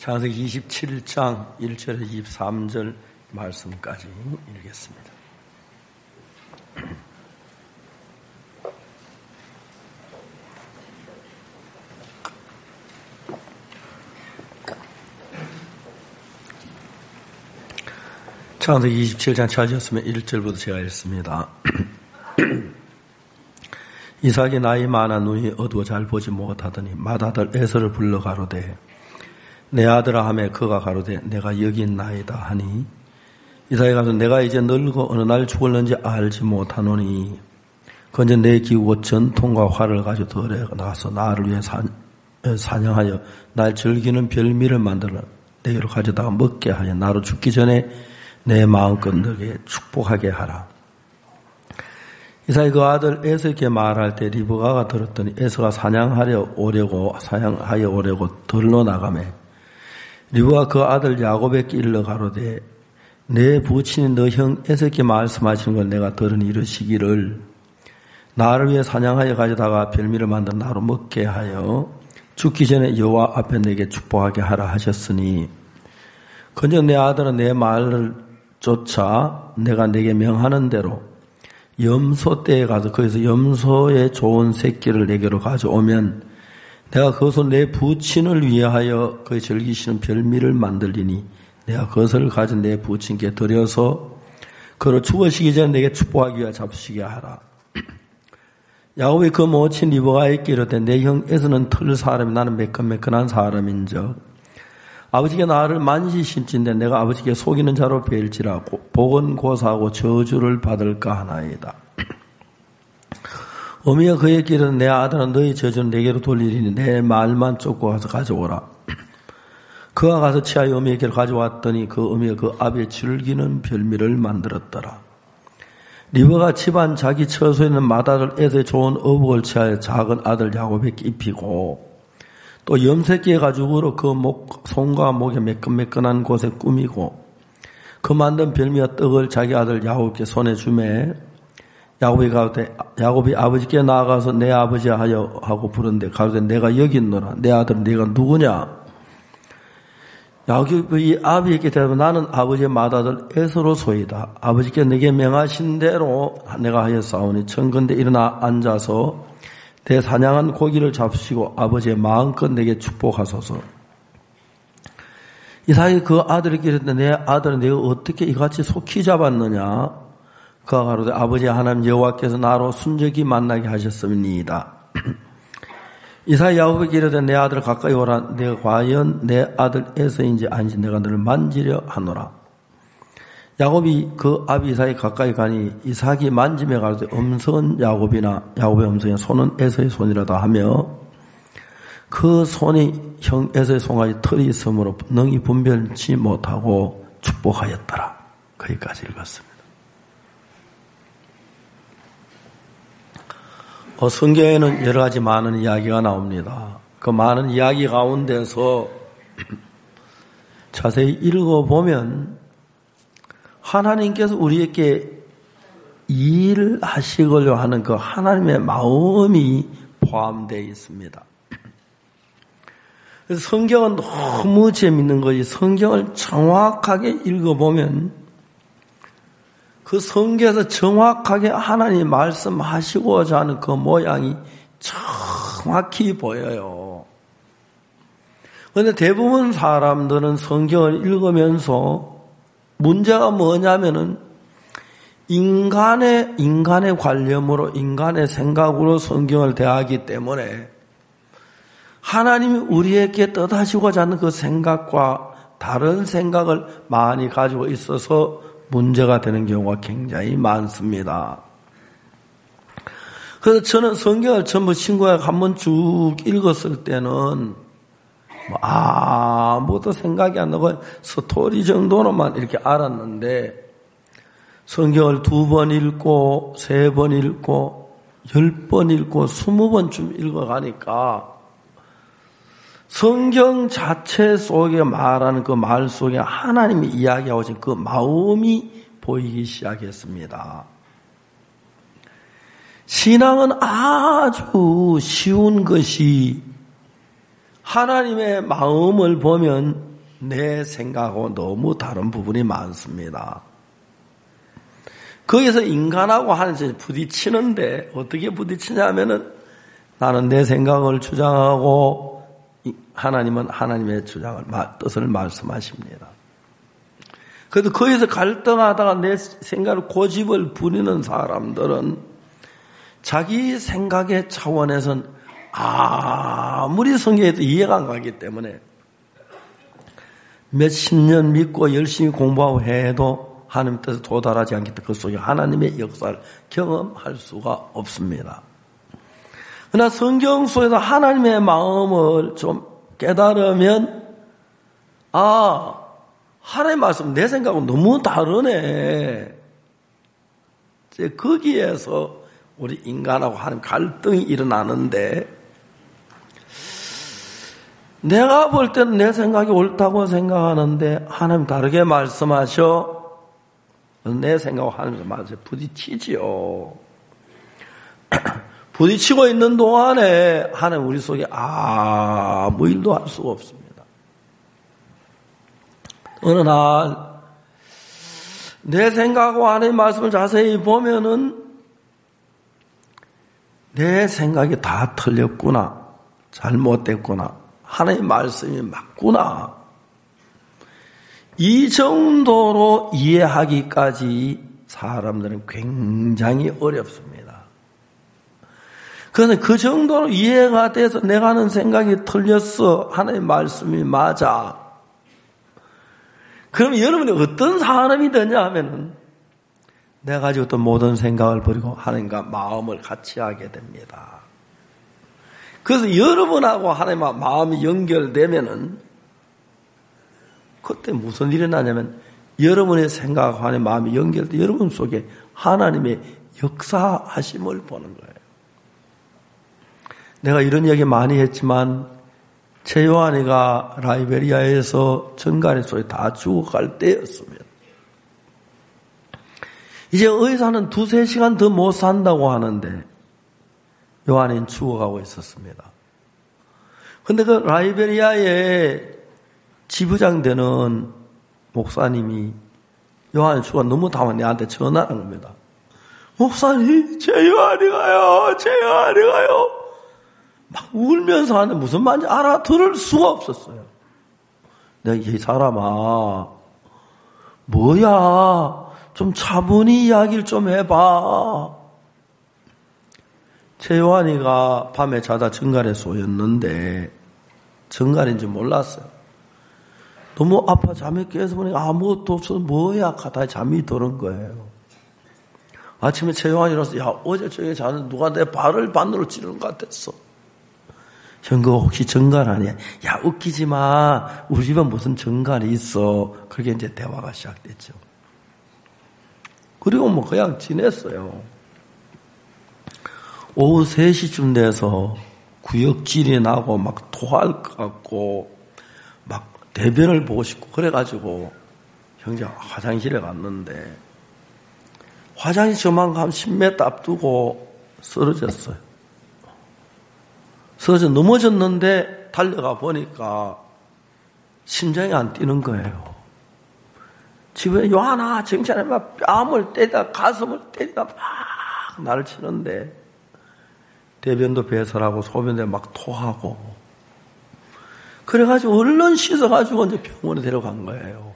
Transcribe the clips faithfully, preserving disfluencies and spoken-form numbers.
창세기 이십칠 장 일 절에서 이십삼 절 말씀까지 읽겠습니다. 창세기 이십칠 장 찾으셨으면 일 절부터 제가 읽습니다. 이삭이 나이 많아 눈이 어두워 잘 보지 못하더니 맏아들 에서를 불러 가로되 내 아들아 하매 그가 가로되 내가 여기 있나이다 하니 이삭이 가서 내가 이제 늙어 어느 날 죽을는지 알지 못하노니 그런데 내 기우고 전통과 활을 가지고 들에 나가서 나를 위해 사, 사냥하여 날 즐기는 별미를 만들어 내게로 가져다가 먹게 하여 나로 죽기 전에 내 마음껏 너에게 축복하게 하라. 이삭이 그 아들 에서에게 말할 때 리브가가 들었더니 에서가 사냥하려 오려고 사냥하여 오려고 들러 나가매 리브가 그 아들 야곱에게 일러 가로되 내 부친인 너 형 에서에게 말씀하시는 걸 내가 들으니 이르시기를 나를 위해 사냥하여 가져다가 별미를 만들어 나로 먹게 하여 죽기 전에 여호와 앞에 내게 축복하게 하라 하셨으니 그런즉 내 아들은 내 말을 쫓아 내가 내게 명하는 대로 염소 떼에 가서 거기서 염소의 좋은 새끼를 내게로 가져오면 내가 그것을 내 부친을 위하여 그의 즐기시는 별미를 만들리니 내가 그것을 가진 내 부친께 드려서 그를 죽으시기 전에 내게 축복하기 위하여 잡수시게 하라. 야곱이 그 모친 리브가에게 이르되 내 형 에서는 틀 사람이 나는 매끈매끈한 사람인즉 아버지께 나를 만지실진데 내가 아버지께 속이는 자로 뵐지라 복은 고사하고 저주를 받을까 하나이다. 어미가 그에게 이르되 내 아들은 너희 저주는 내게로 돌리리니 내 말만 쫓고 가서 가져오라. 그가 가서 치하여 어미에게로 가져왔더니 그 어미가 그 아비의 즐기는 별미를 만들었더라. 리브가 집안 자기 처소에 있는 맏아들 에서의 좋은 어복을 취하여 작은 아들 야곱에게 입히고 또 염색기에 가죽으로 그 목, 손과 목에 매끈매끈한 곳에 꾸미고 그 만든 별미와 떡을 자기 아들 야곱께 손에 주매 야곱이 가로되 야곱이 아버지께 나아가서 내 아버지 하여 하고 부른데 가로되 내가 여기 있노라. 내 아들은 네가 누구냐? 야곱이 아비에게 대답해 나는 아버지의 맏아들 에서로소이다. 아버지께 내게 명하신 대로 내가 하였사오니 청컨대 일어나 앉아서 내 사냥한 고기를 잡수시고 아버지의 마음껏 내게 축복하소서. 이삭이 그 아들에게 이르되 내 아들은 내가 어떻게 이같이 속히 잡았느냐? 그가 가로되 아버지 하나님 여호와께서 나로 순적이 만나게 하셨음이니이다. 이삭이 야곱에게 이르되 내 아들 가까이 오라. 내가 과연 내 아들 에서인지 아닌지 내가 너를 만지려 하노라. 야곱이 그 아비 이삭이 가까이 가니 이삭이 만짐에 가로되 음성은 야곱이나 야곱의 음성이 손은 에서의 손이라다 하며 그 손이 형 에서의 손까지 털이 있으므로 능히 분별치 못하고 축복하였더라. 거기까지 읽었습니다. 어, 성경에는 여러 가지 많은 이야기가 나옵니다. 그 많은 이야기 가운데서 자세히 읽어보면 하나님께서 우리에게 일을 하시려고 하는 그 하나님의 마음이 포함되어 있습니다. 그래서 성경은 너무 재밌는 것이 성경을 정확하게 읽어보면 그 성경에서 정확하게 하나님이 말씀하시고자 하는 그 모양이 정확히 보여요. 그런데 대부분 사람들은 성경을 읽으면서 문제가 뭐냐면은 인간의, 인간의 관념으로, 인간의 생각으로 성경을 대하기 때문에 하나님이 우리에게 뜻하시고자 하는 그 생각과 다른 생각을 많이 가지고 있어서 문제가 되는 경우가 굉장히 많습니다. 그래서 저는 성경을 전부 친구가 한번 쭉 읽었을 때는 뭐 아무것도 생각이 안 나고 스토리 정도로만 이렇게 알았는데 성경을 두 번 읽고 세 번 읽고 열 번 읽고 스무 번쯤 읽어가니까 성경 자체 속에 말하는 그 말 속에 하나님이 이야기하고 계신 그 마음이 보이기 시작했습니다. 신앙은 아주 쉬운 것이 하나님의 마음을 보면 내 생각하고 너무 다른 부분이 많습니다. 거기서 인간하고 하나님 부딪히는데 어떻게 부딪히냐면은 나는 내 생각을 주장하고 하나님은 하나님의 주장을 뜻을 말씀하십니다. 그래도 거기서 갈등하다가 내 생각을 고집을 부리는 사람들은 자기 생각의 차원에선 아무리 성경에도 이해가 안 가기 때문에 몇십 년 믿고 열심히 공부하고 해도 하나님 뜻에 도달하지 않기 때문에 그 속에 하나님의 역사를 경험할 수가 없습니다. 그러나 성경 속에서 하나님의 마음을 좀 깨달으면 아, 하나님의 말씀 내 생각은 너무 다르네. 이제 거기에서 우리 인간하고 하나님 갈등이 일어나는데 내가 볼 때는 내 생각이 옳다고 생각하는데 하나님 다르게 말씀하셔. 내 생각하고 하나님 말씀에 부딪히지요. 부딪히고 있는 동안에 하나님 우리 속에 아무 일도 할 수가 없습니다. 어느 날 내 생각하고 하나님 말씀을 자세히 보면은 내 생각이 다 틀렸구나. 잘못됐구나. 하나님 말씀이 맞구나. 이 정도로 이해하기까지 사람들은 굉장히 어렵습니다. 그런데 그 정도로 이해가 돼서 내가 하는 생각이 틀렸어. 하나님 말씀이 맞아. 그럼 여러분이 어떤 사람이 되냐 하면은 내가 가지고 어떤 모든 생각을 버리고 하나님과 마음을 같이 하게 됩니다. 그래서 여러분하고 하나님과 마음이 연결되면은 그때 무슨 일이 나냐면 여러분의 생각하고 하나님의 마음이 연결돼 여러분 속에 하나님의 역사하심을 보는 거예요. 내가 이런 얘기 많이 했지만 최요한이가 라이베리아에서 전갈의 소에 다 죽어갈 때였습니다. 이제 의사는 두세 시간 더 못 산다고 하는데 요한은 죽어가고 있었습니다. 그런데 그 라이베리아의 지부장 되는 목사님이 요한이 죽어 너무 당황해 내한테 전화를 한 겁니다. 목사님, 제 요한이 가요. 제 요한이 가요. 막 울면서 하는데 무슨 말인지 알아들을 수가 없었어요. 내가 이 사람아 뭐야 좀 차분히 이야기를 좀 해봐. 최요한이가 밤에 자다 정갈에 쏘였는데 정갈인지 몰랐어요. 너무 아파 잠이 깨서 보니까 아무것도 없어서 뭐야 하다 잠이 드는 거예요. 아침에 최요한이 일어나서 야 어제 저기 자는데 누가 내 발을 바늘로 찌르는 것 같았어. 형거 혹시 정갈 아니야? 야 웃기지 마. 우리 집에 무슨 정갈이 있어. 그렇게 이제 대화가 시작됐죠. 그리고 뭐 그냥 지냈어요. 오후 세 시쯤 돼서 구역질이 나고 막 토할 것 같고 막 대변을 보고 싶고 그래가지고 형제가 화장실에 갔는데 화장실 저만 한 십 미터 앞두고 쓰러졌어요. 쓰러져 넘어졌는데 달려가 보니까 심장이 안 뛰는 거예요. 집에 요하나 정신에 막 뺨을 때리다 가슴을 때리다 막 나를 치는데 대변도 배설하고 소변도 막 토하고 그래가지고 얼른 씻어가지고 이제 병원에 데려간 거예요.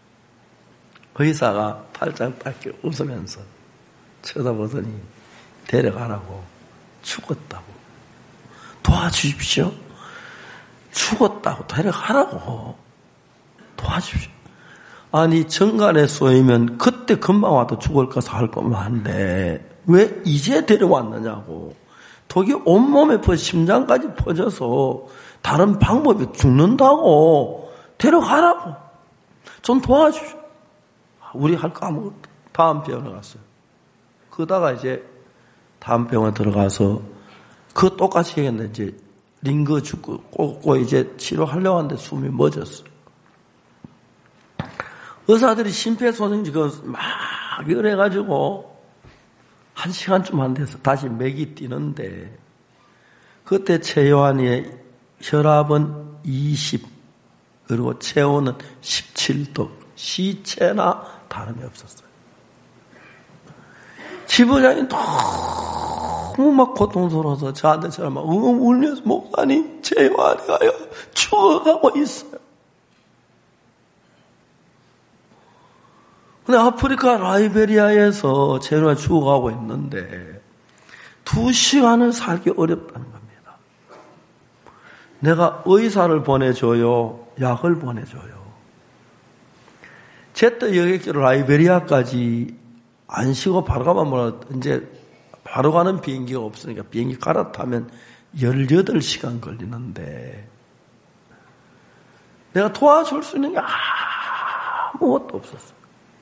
의사가 팔짱 빨게 웃으면서 쳐다보더니 데려가라고 죽었다고 도와주십시오. 죽었다고 데려가라고 도와주십시오. 아니 정갈에 쏘이면 그때 금방 와도 죽을 것을 할 거면 한데 왜 이제 데려왔느냐고. 독이 온몸에 퍼져 심장까지 퍼져서 다른 방법이 죽는다고 데려가라고 좀 도와주십시오. 우리 할 거 아무것도. 다음 병원에 갔어요. 그러다가 이제 다음 병원에 들어가서 그 똑같이 얘기했는데 이제 링거 죽고 꽂고 이제 치료하려고 하는데 숨이 멎었어요. 의사들이 심폐소생술 막 이래가지고 한 시간쯤 안 돼서 다시 맥이 뛰는데 그때 최요한이의 혈압은 이십, 그리고 체온은 십칠 도, 시체나 다름이 없었어요. 지부장이 너무 막 고통스러워서 저한테 저를 막 웅 울면서 목사님, 제 요한이가요 죽어가고 있어요. 근데 아프리카 라이베리아에서 제 요한이 죽어가고 있는데 두 시간을 살기 어렵다는 겁니다. 내가 의사를 보내줘요, 약을 보내줘요. 제때 여객기로 라이베리아까지 안 쉬고 바로 가면 뭐라, 이제 바로 가는 비행기가 없으니까 비행기 갈아타면 열여덟 시간 걸리는데 내가 도와줄 수 있는 게 아무것도 없었어요.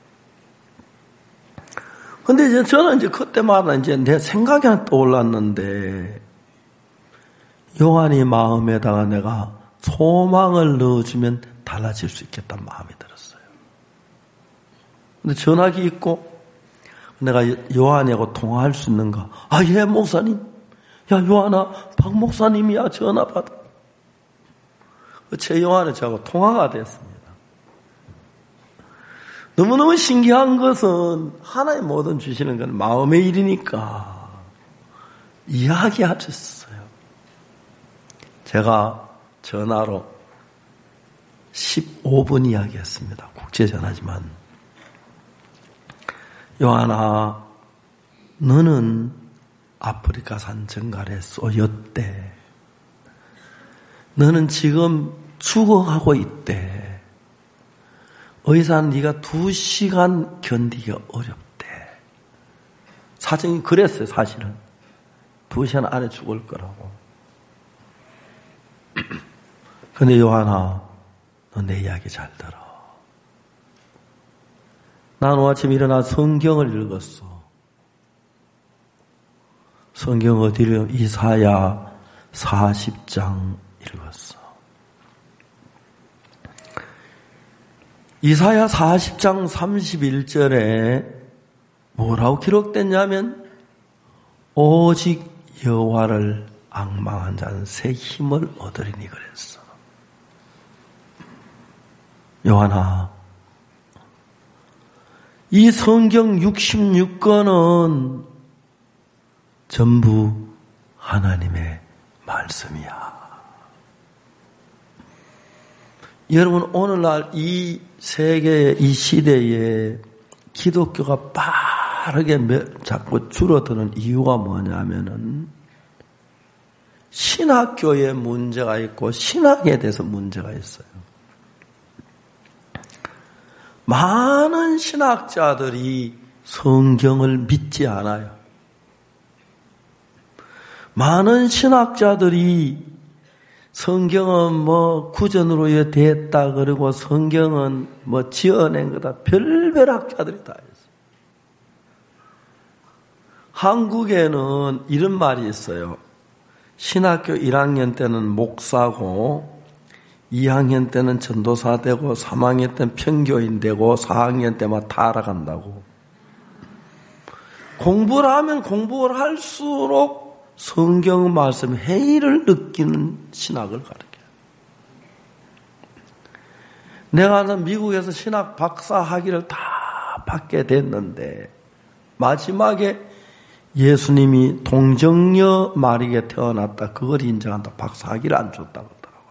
근데 이제 저는 이제 그때마다 이제 내 생각이 하나 떠올랐는데 요한이 마음에다가 내가 소망을 넣어주면 달라질 수 있겠다는 마음이 들었어요. 근데 전화기 있고 내가 요한이하고 통화할 수 있는가? 아, 예, 목사님. 야, 요한아, 박 목사님이야. 전화 받아. 제 요한이 저하고 통화가 됐습니다. 너무너무 신기한 것은 하나님 뭐든 주시는 건 마음의 일이니까 이야기하셨어요. 제가 전화로 십오 분 이야기했습니다. 국제전화지만. 요한아, 너는 아프리카산 정갈에 쏘였대. 너는 지금 죽어가고 있대. 의사는 네가 두 시간 견디기가 어렵대. 사정이 그랬어요, 사실은. 두 시간 안에 죽을 거라고. 근데 요한아, 너 내 이야기 잘 들어. 난 오늘 아침 일어나 성경을 읽었어. 성경 어디를? 이사야 사십 장 읽었어. 이사야 사십 장 삼십일 절에 뭐라고 기록됐냐면 오직 여호와를 앙망한 자는 새 힘을 얻으리니 그랬어. 요한아, 이 성경 육십육 권은 전부 하나님의 말씀이야. 여러분, 오늘날 이 세계의 이 시대에 기독교가 빠르게 자꾸 줄어드는 이유가 뭐냐면은 신학교에 문제가 있고 신학에 대해서 문제가 있어요. 많은 신학자들이 성경을 믿지 않아요. 많은 신학자들이 성경은 뭐 구전으로 됐다 그러고 성경은 뭐 지어낸 거다. 별별 학자들이 다 있어요. 한국에는 이런 말이 있어요. 신학교 일 학년 때는 목사고 이 학년 때는 전도사 되고 삼 학년 때는 평교인 되고 사 학년 때만 타락한다고. 공부를 하면 공부를 할수록 성경 말씀 해이를 느끼는 신학을 가르쳐요. 내가 미국에서 신학 박사 학위를 다 받게 됐는데 마지막에 예수님이 동정녀 마리에 태어났다. 그걸 인정한다. 박사 학위를 안 줬다고 하더라고요.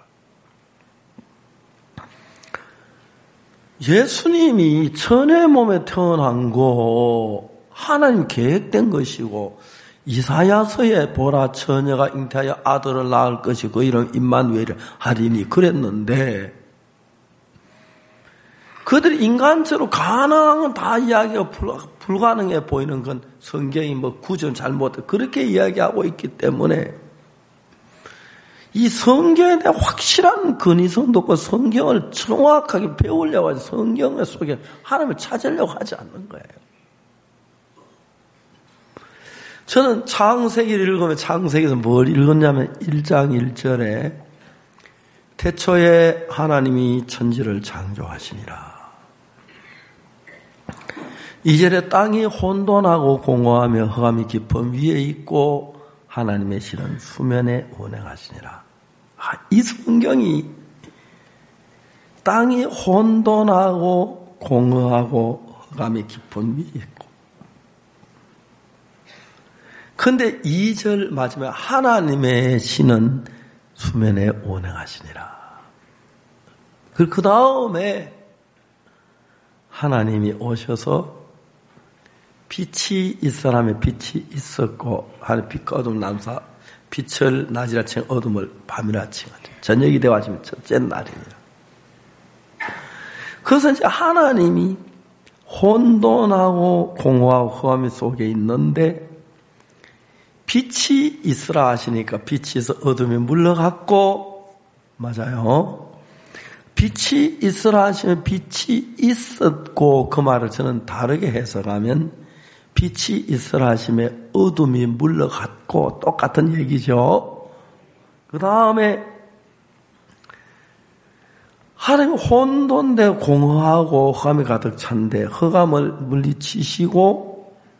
예수님이 천의 몸에 태어난 거 하나님 계획된 것이고 이사야서에 보라 처녀가 잉태하여 아들을 낳을 것이고 그 이름 임마누엘을 하리니 그랬는데 그들이 인간적으로 가능한 건 다 이야기가 불가능해 보이는 건 성경이 뭐 구전 잘못해 그렇게 이야기하고 있기 때문에 이 성경에 대한 확실한 근위성도 없고 성경을 정확하게 배우려고 하지 성경 속에 하나님을 찾으려고 하지 않는 거예요. 저는 창세기를 읽으면 창세기에서 뭘 읽었냐면 일 장 일 절에 태초에 하나님이 천지를 창조하시니라. 이 절에 땅이 혼돈하고 공허하며 흑암이 깊음 위에 있고 하나님의 실은 수면에 운행하시니라. 아, 이 성경이 땅이 혼돈하고 공허하고 흑암이 깊은 위에 있고. 그런데 이 절 마지막에 하나님의 신은 수면에 운행하시니라. 그 다음에 하나님이 오셔서 빛이 있사람의 빛이 있었고 하늘 빛과 어둠 남사 빛을 낮이라 칭 어둠을 밤이라 칭하죠. 저녁이 되어 아침이 첫째 날이니라. 그것은 이제 하나님이 혼돈하고 공허하고 흑암 속에 있는데 빛이 있으라 하시니까 빛이 있어 어둠이 물러갔고, 맞아요. 빛이 있으라 하시면 빛이 있었고, 그 말을 저는 다르게 해석하면 빛이 있으라 하시면 어둠이 물러갔고, 똑같은 얘기죠. 그 다음에 하나님이 혼돈되고 공허하고 흑암이 가득 찬데 흑암을 물리치시고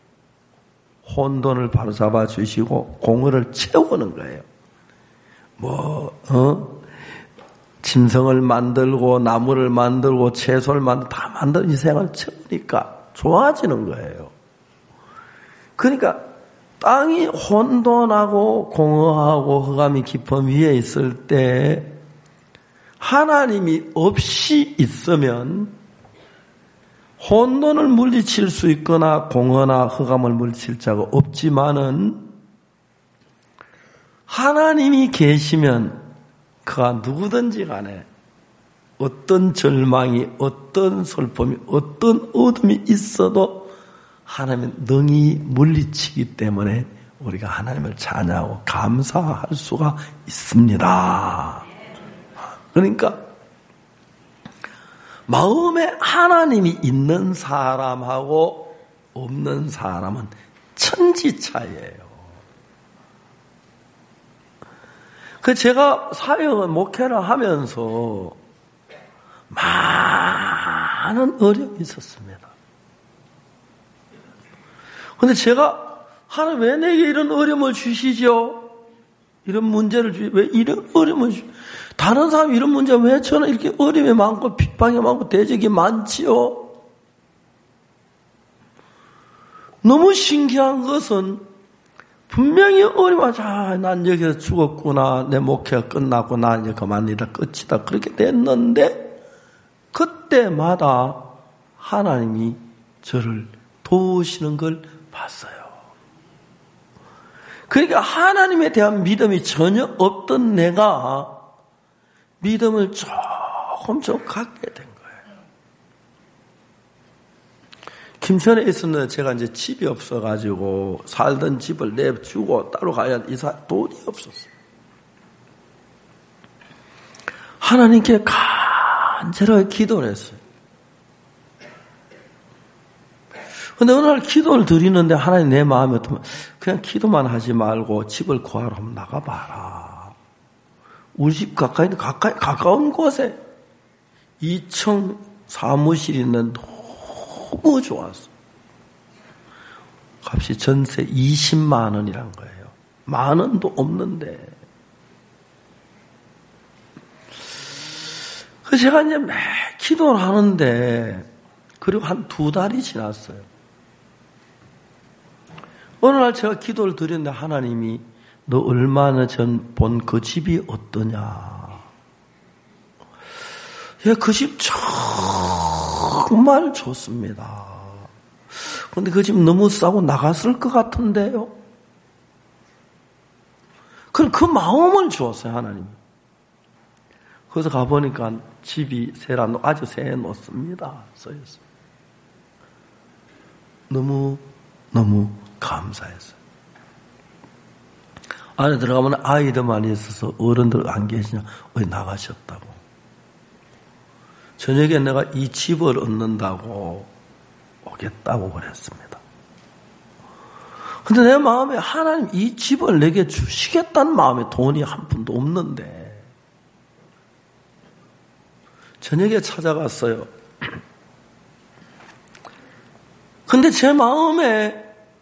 혼돈을 바로잡아 주시고 공허를 채우는 거예요. 뭐 어? 짐승을 만들고 나무를 만들고 채소를 만들고 다 만든 인생을 채우니까 좋아지는 거예요. 그러니까 땅이 혼돈하고 공허하고 흑암이 깊은 위에 있을 때 하나님이 없이 있으면 혼돈을 물리칠 수 있거나 공허나 흑암을 물리칠 자가 없지만은 하나님이 계시면 그가 누구든지 간에 어떤 절망이, 어떤 슬픔이, 어떤 어둠이 있어도 하나님은 능히 물리치기 때문에 우리가 하나님을 찬양하고 감사할 수가 있습니다. 그러니까 마음에 하나님이 있는 사람하고 없는 사람은 천지차이예요. 그 제가 사역을 목회를 하면서 많은 어려움이 있었습니다. 그런데 제가 하나님 왜 내게 이런 어려움을 주시죠? 이런 문제를 주시, 왜 이런 어려움을 주시죠? 다른 사람이 이런 문제 왜 저는 이렇게 어려움이 많고 핍박이 많고 대적이 많지요? 너무 신기한 것은 분명히 어려워. 자, 난 여기서 죽었구나. 내 목회가 끝났고 나 이제 그만이다. 끝이다. 그렇게 됐는데 그때마다 하나님이 저를 도우시는 걸 봤어요. 그러니까 하나님에 대한 믿음이 전혀 없던 내가 믿음을 조금 좀 갖게 된 거예요. 김천에 있었는데 제가 이제 집이 없어가지고 살던 집을 내주고 따로 가야 이사 돈이 없었어요. 하나님께 간절하게 기도를 했어요. 근데 어느 날 기도를 드리는데 하나님 내 마음이 어떠면 그냥 기도만 하지 말고 집을 구하러 한번 나가봐라. 우리 집 가까이, 가까이, 가까운 곳에 이 층 사무실이 있는데 너무 좋았어. 값이 전세 이십만 원이란 거예요. 만 원도 없는데. 그래서 제가 이제 매 기도를 하는데, 그리고 한 두 달이 지났어요. 어느 날 제가 기도를 드렸는데 하나님이 너 얼마나 전 본 그 집이 어떠냐. 예, 그 집 정말 좋습니다. 그런데 그 집 너무 싸고 나갔을 것 같은데요. 그럼 그 마음을 주었어요, 하나님. 그래서 가보니까 집이 세라, 아주 새 놓습니다. 써있어요. 너무, 너무 감사했어요. 안에 들어가면 아이들만 있어서 어른들 안 계시냐? 왜 나가셨다고. 저녁에 내가 이 집을 얻는다고 오겠다고 그랬습니다. 근데 내 마음에 하나님 이 집을 내게 주시겠다는 마음에 돈이 한 푼도 없는데 저녁에 찾아갔어요. 근데 제 마음에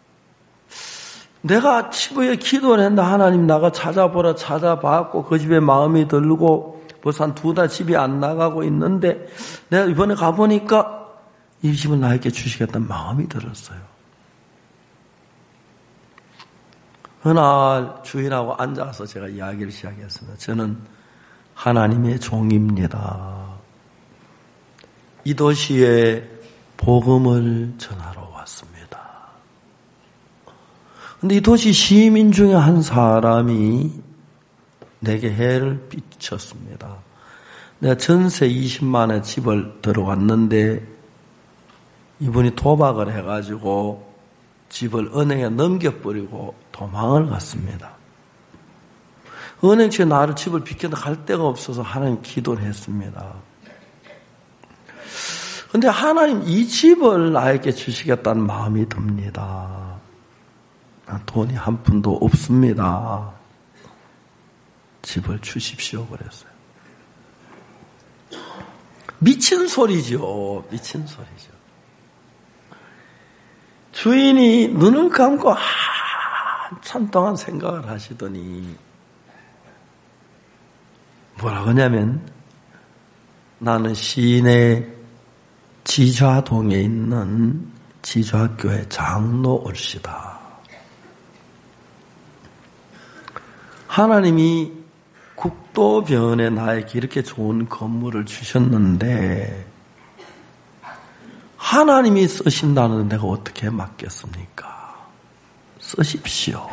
내가 집에 기도를 했는데 하나님 나가 찾아보라 찾아봤고 그 집에 마음이 들고 벌써 한 두 달 집이 안 나가고 있는데 내가 이번에 가보니까 이 집을 나에게 주시겠다는 마음이 들었어요. 어느 날 주인하고 앉아서 제가 이야기를 시작했습니다. 저는 하나님의 종입니다. 이 도시에 복음을 전하러 왔습니다. 근데 이 도시 시민 중에 한 사람이 내게 해를 끼쳤습니다. 내가 전세 이십만에 집을 들어왔는데 이분이 도박을 해가지고 집을 은행에 넘겨버리고 도망을 갔습니다. 은행 측에 나를 집을 비켜서 갈 데가 없어서 하나님 기도를 했습니다. 근데 하나님 이 집을 나에게 주시겠다는 마음이 듭니다. 돈이 한 푼도 없습니다. 집을 주십시오 그랬어요. 미친 소리죠. 미친 소리죠. 주인이 눈을 감고 한참 동안 생각을 하시더니 뭐라고 하냐면 나는 시내 지좌동에 있는 지좌교회 장로 올시다. 하나님이 국도변에 나에게 이렇게 좋은 건물을 주셨는데 하나님이 쓰신다는 내가 어떻게 맡겠습니까? 쓰십시오.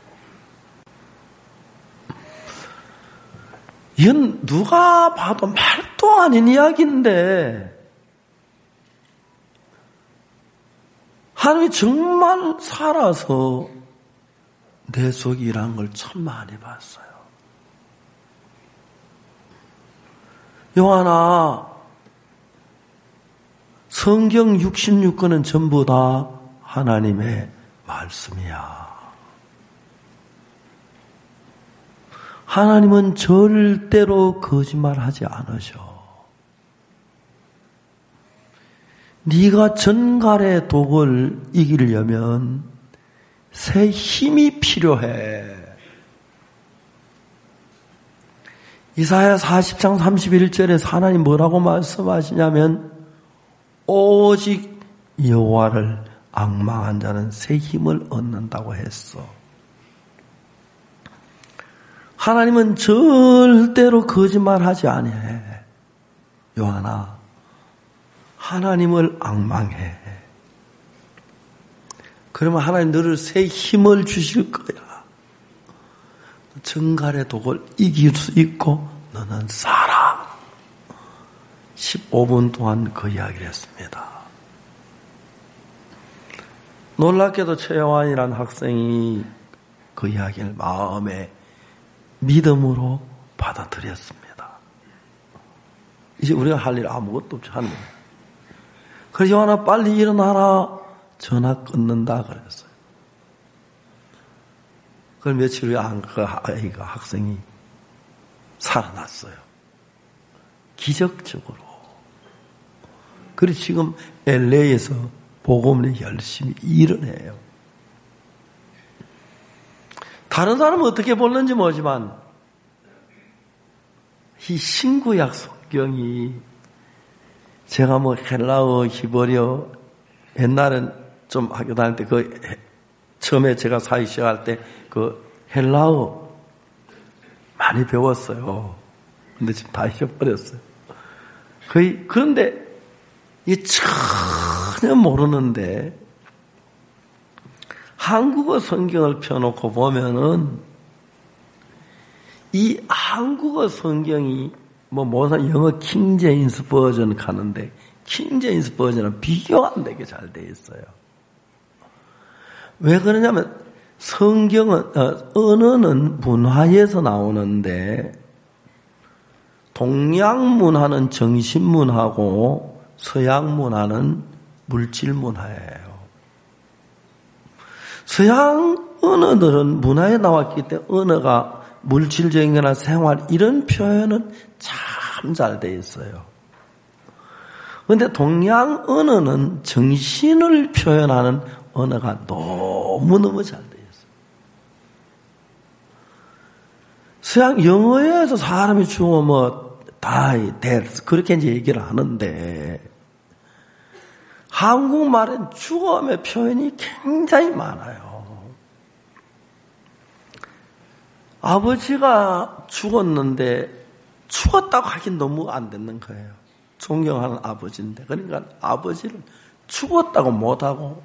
이건 누가 봐도 말도 아닌 이야기인데 하나님이 정말 살아서 내 속에 일한 걸 참 많이 봤어요. 요한아, 성경 육십육 권은 전부 다 하나님의 말씀이야. 하나님은 절대로 거짓말하지 않으셔. 네가 전갈의 독을 이기려면 새 힘이 필요해. 이사야 사십 장 삼십일 절에 하나님 뭐라고 말씀하시냐면 오직 여호와를 앙망한 자는 새 힘을 얻는다고 했어. 하나님은 절대로 거짓말하지 아니해. 요한아, 하나님을 앙망해. 그러면 하나님 너를 새 힘을 주실 거야. 정갈의 독을 이길 수 있고 너는 살아. 십오 분 동안 그 이야기를 했습니다. 놀랍게도 최영환이라는 학생이 그 이야기를 마음에 믿음으로 받아들였습니다. 이제 우리가 할 일 아무것도 없지 않네. 그래서 영환아 빨리 일어나라. 전화 끊는다 그랬어요. 그걸 며칠 후에 그 아이가 학생이 살아났어요. 기적적으로. 그래서 지금 엘에이에서 복음을 열심히 일을 해요. 다른 사람은 어떻게 보는지 모르지만 이 신구약 성경이 제가 뭐 헬라어, 히브리어 옛날엔 좀 학교 다닐 때 그 처음에 제가 사역 시작할 때 그 헬라어 많이 배웠어요. 근데 지금 다 잊어버렸어요. 거의 그런데 이 전혀 모르는데 한국어 성경을 펴놓고 보면은 이 한국어 성경이 뭐 모사 영어 킹제임스 버전 가는데 킹제임스 버전은 비교가 안 되게 잘 돼 있어요. 왜 그러냐면 성경은 어, 언어는 문화에서 나오는데 동양 문화는 정신 문화고 서양 문화는 물질 문화예요. 서양 언어들은 문화에 나왔기 때문에 언어가 물질적인 거나 생활 이런 표현은 참 잘 돼 있어요. 그런데 동양 언어는 정신을 표현하는 언어가 너무너무 잘 돼 있어요. 서양 영어에서 사람이 죽으면 뭐 die, death 그렇게 이제 얘기를 하는데 한국말엔 죽음의 표현이 굉장히 많아요. 아버지가 죽었는데 죽었다고 하긴 너무 안 되는 거예요. 존경하는 아버지인데. 그러니까 아버지를 죽었다고 못하고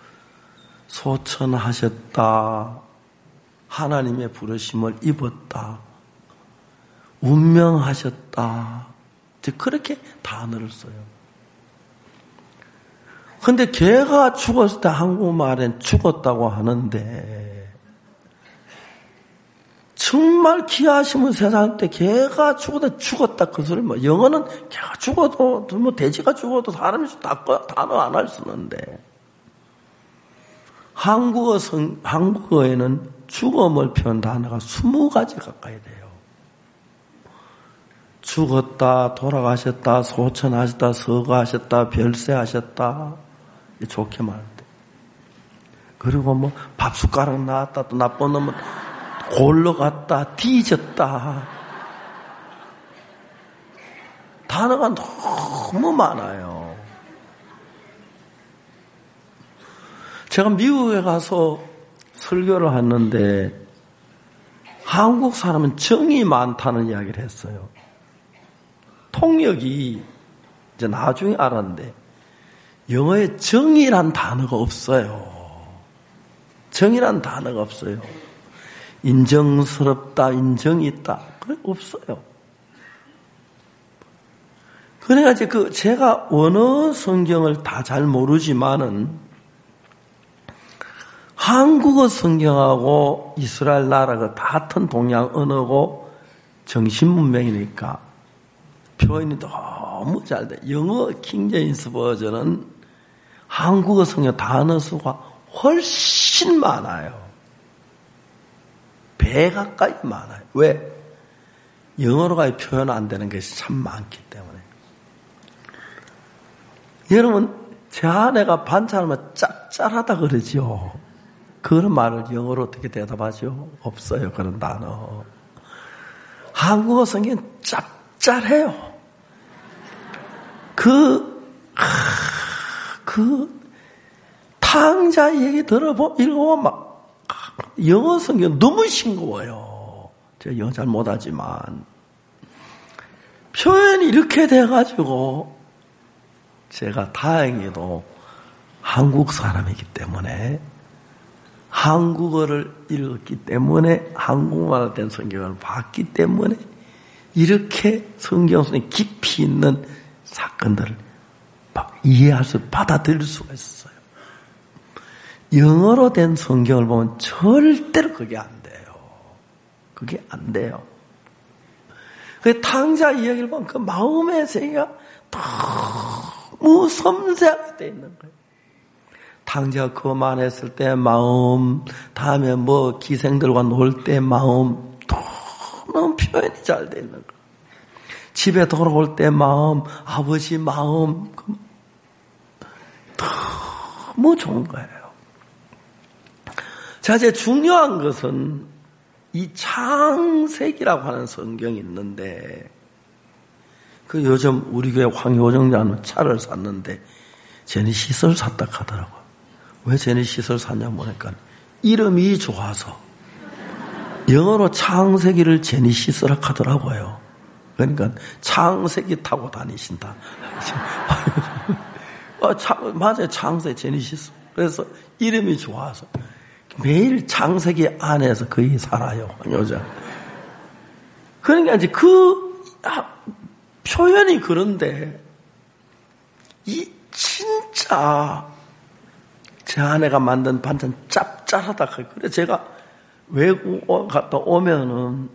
소천하셨다. 하나님의 부르심을 입었다. 운명하셨다. 그렇게 단어를 써요. 근데 걔가 죽었을 때 한국말엔 죽었다고 하는데 정말 귀하심은 세상 때 걔가 죽어도 죽었다 그 소리 뭐 영어는 걔가 죽어도 뭐 돼지가 죽어도 사람이 다 단어 안 할 수 있는데 한국어 성 한국어에는 죽음을 표현 단어가 스무 가지 가까이 돼요. 죽었다, 돌아가셨다, 소천하셨다, 서거하셨다, 별세하셨다. 좋게 말할 때. 그리고 뭐 밥숟가락 나왔다, 또 나쁜 놈은 골로 갔다, 뒤졌다. 단어가 너무 많아요. 제가 미국에 가서 설교를 했는데 한국 사람은 정이 많다는 이야기를 했어요. 통역이 이제 나중에 알았는데 영어에 정이란 단어가 없어요. 정이란 단어가 없어요. 인정스럽다, 인정이 있다. 그래 없어요. 그래가지고 그 제가 원어 성경을 다 잘 모르지만은 한국어 성경하고 이스라엘 나라가 같은 동양 언어고 정신 문명이니까 표현이 너무 잘 돼. 영어 킹제임스 버전은 한국어 성경 단어 수가 훨씬 많아요. 배 가까이 많아요. 왜? 영어로가 표현 안 되는 것이 참 많기 때문에. 여러분, 제 아내가 반찬하면 짭짤하다 그러죠. 그런 말을 영어로 어떻게 대답하죠? 없어요. 그런 단어. 한국어 성경은 짭짤해요. 그, 그, 탕자 얘기 들어보, 읽어보면 막, 영어 성경 너무 싱거워요. 제가 영어 잘 못하지만. 표현이 이렇게 돼가지고, 제가 다행히도 한국 사람이기 때문에, 한국어를 읽었기 때문에, 한국말로 된 성경을 봤기 때문에, 이렇게 성경 속에 깊이 있는 사건들을 막 이해할 수, 받아들일 수가 있어요. 영어로 된 성경을 보면 절대로 그게 안 돼요. 그게 안 돼요. 그 탕자 이야기를 보면 그 마음의 세계가 너무 섬세하게 돼 있는 거예요. 탕자가 거만했을 때 마음, 다음에 뭐 기생들과 놀 때 마음, 너무 표현이 잘 돼 있는 거예요. 집에 돌아올 때 마음, 아버지 마음, 너무 좋은 거예요. 자, 이제 중요한 것은 이 창세기라고 하는 성경이 있는데, 그 요즘 우리 교회 황효정자는 차를 샀는데, 제네시스를 샀다 하더라고요. 왜 제네시스를 샀냐 보니까, 이름이 좋아서, 영어로 창세기를 제네시스라 하더라고요. 그러니까 창세기 타고 다니신다. 어, 창, 맞아요. 창세기 제네시스. 그래서 이름이 좋아서. 매일 창세기 안에서 거의 살아요, 여자. 그러니까 이제 그 표현이 그런데 이 진짜 제 아내가 만든 반찬 짭짤하다. 그래 제가 외국 갔다 오면은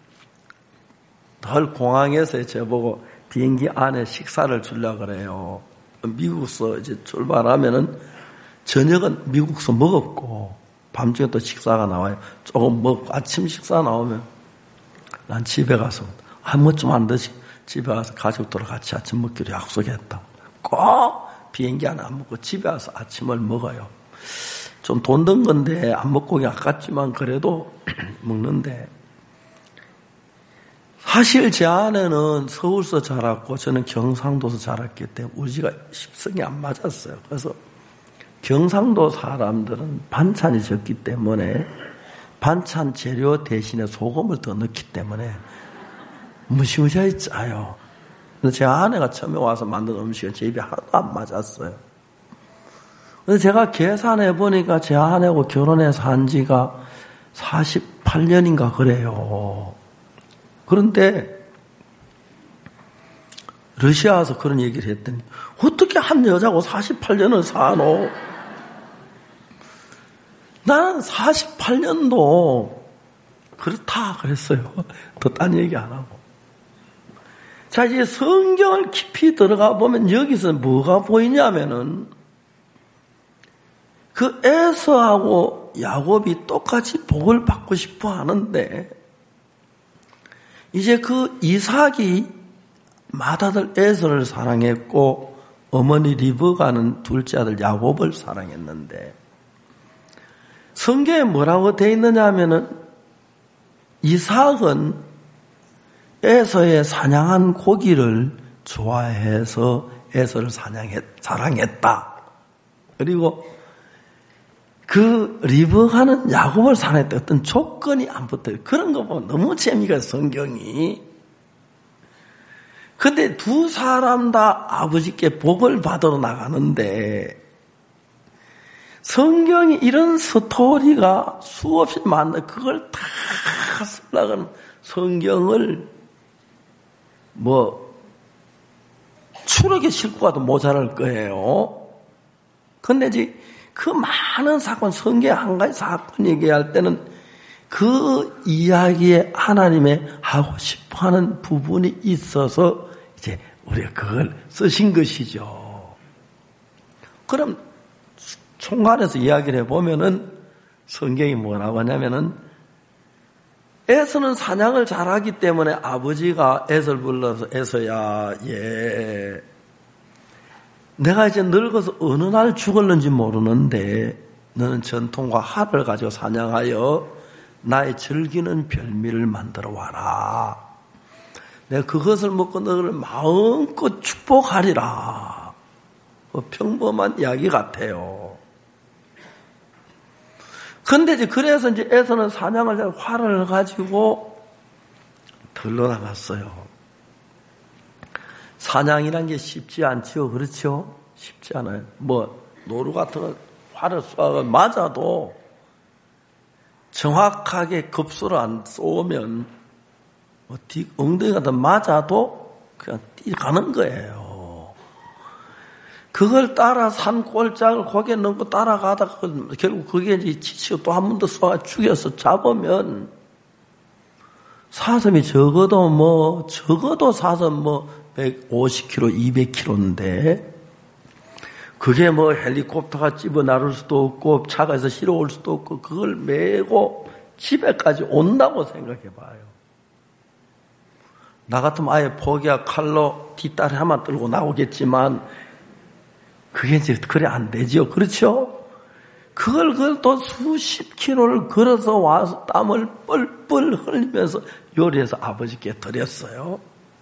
늘 공항에서 저보고 비행기 안에 식사를 주려고 그래요. 미국서 이제 출발하면은 저녁은 미국서 먹었고. 밤중에 또 식사가 나와요. 조금 먹고 아침 식사 나오면 난 집에 가서 한 뭐 좀 안 드시 집에 가서 가족들과 같이 아침 먹기로 약속했다. 꼭 비행기 안에 안 먹고 집에 와서 아침을 먹어요. 좀 돈 든 건데 안 먹고 아깝지만 그래도 먹는데 사실 제 아내는 서울서 자랐고 저는 경상도서 자랐기 때문에 우리 집가 십성이 안 맞았어요. 그래서 경상도 사람들은 반찬이 적기 때문에 반찬 재료 대신에 소금을 더 넣기 때문에 무시무시하게 짜요. 그래서 제 아내가 처음에 와서 만든 음식은 제 입에 하나도 안 맞았어요. 그래서 제가 계산해 보니까 제 아내하고 결혼해서 한 지가 사십팔 년인가 그래요. 그런데 러시아 와서 그런 얘기를 했더니 어떻게 한 여자하고 사십팔 년을 사노? 나는 사십팔 년도 그렇다 그랬어요. 더 딴 얘기 안 하고. 자, 이제 성경을 깊이 들어가 보면 여기서 뭐가 보이냐면은 그 에서하고 야곱이 똑같이 복을 받고 싶어 하는데 이제 그 이삭이 맏아들 에서를 사랑했고 어머니 리브가는 둘째 아들 야곱을 사랑했는데 성경에 뭐라고 되어 있느냐 하면은 이삭은 에서의 사냥한 고기를 좋아해서 에서를 사냥했, 사랑했다. 그리고 그 리브가는 야곱을 사랑했다. 어떤 조건이 안 붙어요. 그런 거 보면 너무 재미가 성경이. 근데 두 사람 다 아버지께 복을 받으러 나가는데 성경이 이런 스토리가 수없이 많은데 그걸 다 쓰려고 성경을 뭐 추록에 싣고 가도 모자랄 거예요. 근데 이제 그 많은 사건, 성경에 한 가지 사건 얘기할 때는 그 이야기에 하나님의 하고 싶어 하는 부분이 있어서 이제 우리가 그걸 쓰신 것이죠. 그럼 총괄해서 이야기를 해보면은 성경이 뭐라고 하냐면은 에서는 사냥을 잘하기 때문에 아버지가 에서를 불러서 에서야, 예. 내가 이제 늙어서 어느 날 죽을는지 모르는데 너는 전통과 활을 가지고 사냥하여 나의 즐기는 별미를 만들어 와라. 내가 그것을 먹고 너를 마음껏 축복하리라. 평범한 이야기 같아요. 근데 이제 그래서 이제 에서는 사냥을 활을 가지고 들러 나갔어요. 사냥이란 게 쉽지 않지요. 그렇죠? 쉽지 않아요. 뭐 노루 같은 거 활을 쏘아 맞아도 정확하게 급소를 안 쏘면 뭐 뒤 엉덩이 같은 맞아도 그냥 뛰어가는 거예요. 그걸 따라 산골짜기를 고개 넘고 따라가다가 결국 그게 이제 지치고 또 한 번 더 쏘아 죽여서 잡으면 사슴이 적어도 뭐 적어도 사슴 뭐 백오십 킬로그램, 이백 킬로그램인데 그게 뭐 헬리콥터가 집어 나를 수도 없고 차가에서 실어 올 수도 없고 그걸 메고 집에까지 온다고 생각해 봐요. 나 같으면 아예 포기야 칼로 뒷다리 하나 들고 나오겠지만 그게 이제 그래 안 되죠. 그렇죠? 그걸 그걸 또 수십 킬로를 걸어서 와서 땀을 뻘뻘 흘리면서 요리해서 아버지께 드렸어요.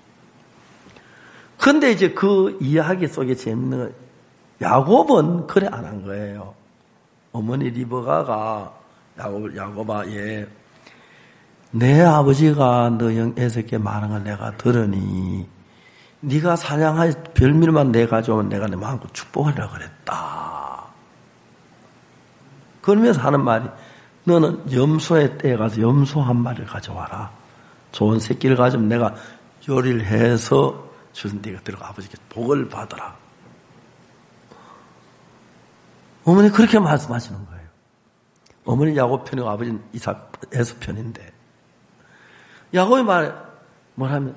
근데 이제 그 이야기 속에 재밌는 건 야곱은 그래 안 한 거예요. 어머니 리브가가 야곱, 야곱아, 예. 내 아버지가 너 형 에서께 말한 걸 내가 들으니 네가 사냥할 별미만 내 가져오면 내가 내 마음껏 축복하려고 그랬다. 그러면서 하는 말이 너는 염소의 떼에 가서 염소 한 마리를 가져와라. 좋은 새끼를 가지면 내가 요리를 해서 주신 네가 들어가 아버지께 복을 받아라. 어머니 그렇게 말씀하시는 거예요. 어머니 야곱 편이고 아버지는 이삭 에서 편인데 야곱이 말 뭐라면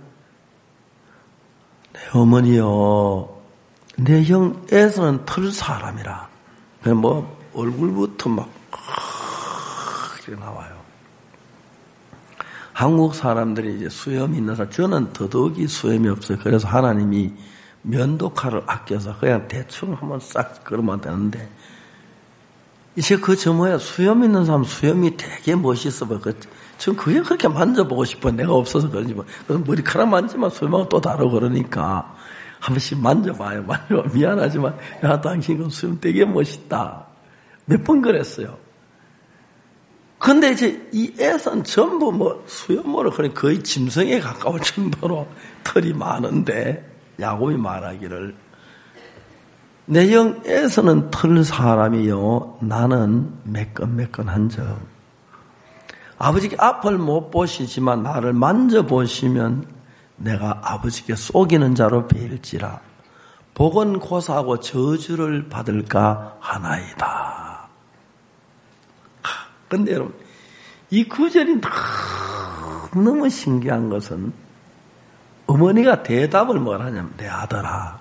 내 어머니요 내 형 에서는 털 사람이라 뭐 얼굴부터 막 이렇게 나와요. 한국 사람들이 이제 수염이 있는 사람, 저는 더더욱이 수염이 없어요. 그래서 하나님이 면도칼을 아껴서 그냥 대충 한번 싹 그러면 되는데, 이제 그 저 뭐야, 수염 있는 사람 수염이 되게 멋있어 보여. 그 전 그게 그렇게 만져보고 싶어. 내가 없어서 그런지 뭐. 머리카락 만지면 수염하고 또 다르고 그러니까 한 번씩 만져봐요. 만져 미안하지만 야 당신 그 수염 되게 멋있다. 몇 번 그랬어요. 근데 이제 이 애선 전부 뭐 수염으로 그냥 거의 짐승에 가까울 정도로 털이 많은데 야곱이 말하기를 내 영 애서는 털 사람이요 나는 매끈매끈한 적 아버지께 앞을 못 보시지만 나를 만져보시면 내가 아버지께 속이는 자로 베일지라 복은 고사하고 저주를 받을까 하나이다. 근데 여러분 이 구절이 너무 신기한 것은 어머니가 대답을 뭘 하냐면 내 아들아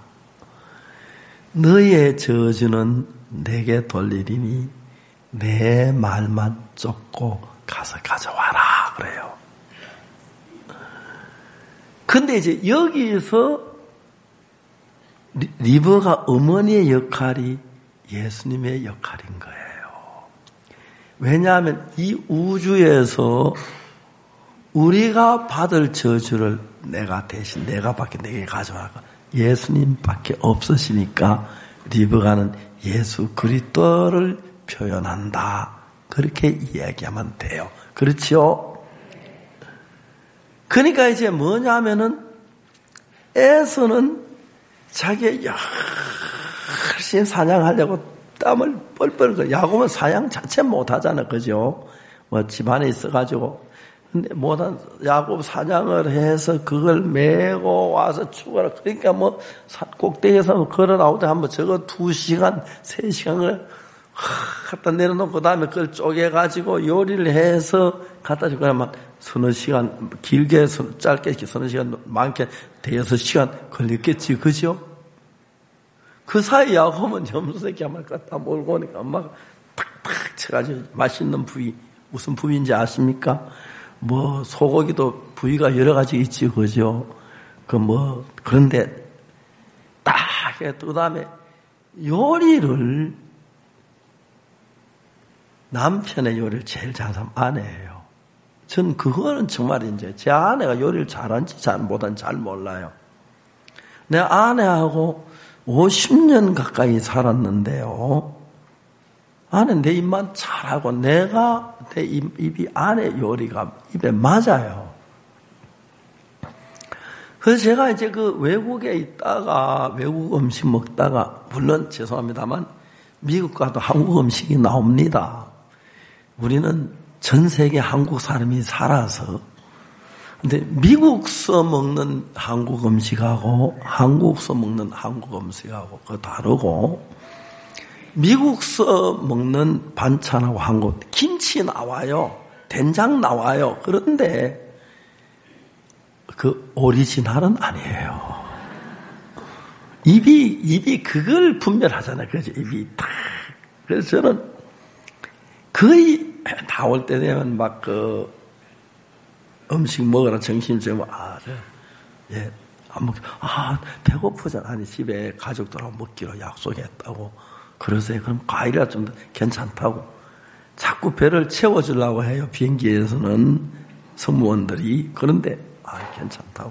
너의 저주는 내게 돌리리니 내 말만 쫓고 가서 가져와라 그래요. 근데 이제 여기서 리브가 어머니의 역할이 예수님의 역할인 거예요. 왜냐하면 이 우주에서 우리가 받을 저주를 내가 대신 내가 받게 내게 가져와가 예수님밖에 없으시니까 리브가는 예수 그리스도를 표현한다. 그렇게 이야기하면 돼요. 그렇죠? 그러니까 이제 뭐냐면은 에서는 자기 열심히 사냥하려고 땀을 뻘뻘 거. 야곱은 사냥 자체 못하잖아, 그죠? 뭐 집안에 있어가지고. 근데 못한 야곱 사냥을 해서 그걸 메고 와서 죽어라. 그러니까 뭐 산 꼭대기에서 걸어 나오다 한번 저거 두 시간, 세 시간을 갖다 내려놓고 그다음에 그걸 쪼개가지고 요리를 해서 갖다 주고 막 서너 시간, 길게 짧게 서너 시간, 많게 대여섯 시간 걸렸겠지, 그죠? 그 사이 야곱은 염소새끼 한 마리 갖다 몰고 오니까 엄마가 탁탁 쳐가지고 맛있는 부위, 무슨 부위인지 아십니까? 뭐 소고기도 부위가 여러 가지 있지, 그죠? 그 뭐 그런데 딱 해 그 다음에 요리를 남편의 요리를 제일 잘하는 사람 아내예요. 전 그거는 정말 이제 제 아내가 요리를 잘한지 잘 못한지 잘 몰라요. 내 아내하고 오십 년 가까이 살았는데요. 아내 내 입만 잘하고 내가 내 입, 입이 아내 요리가 입에 맞아요. 그래서 제가 이제 그 외국에 있다가 외국 음식 먹다가 물론 죄송합니다만 미국 가도 한국 음식이 나옵니다. 우리는 전 세계 한국 사람이 살아서 근데 미국서 먹는 한국 음식하고 한국서 먹는 한국 음식하고 그 다르고 미국서 먹는 반찬하고 한국 김치 나와요. 된장 나와요. 그런데 그 오리지널은 아니에요. 입이 입이 그걸 분별하잖아요. 그래서 입이 탁. 그래서 저는 거의 다 올 때 되면 막 그 음식 먹으라 정신 차리고 아, 예, 안 먹. 아, 배고프잖아. 아니 집에 가족들하고 먹기로 약속했다고. 그러세요. 그럼 과일이라 좀 괜찮다고. 자꾸 배를 채워주려고 해요. 비행기에서는 승무원들이. 그런데 아, 괜찮다고.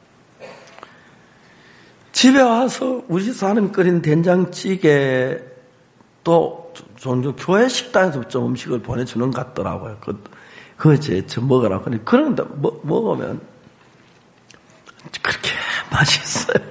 집에 와서 우리 사람 끓인 된장찌개 또 종종 교회 식당에서 좀 음식을 보내주는 것 같더라고요. 그, 그거 이제 저 먹으라고. 그런데 뭐, 먹으면 그렇게 맛있어요.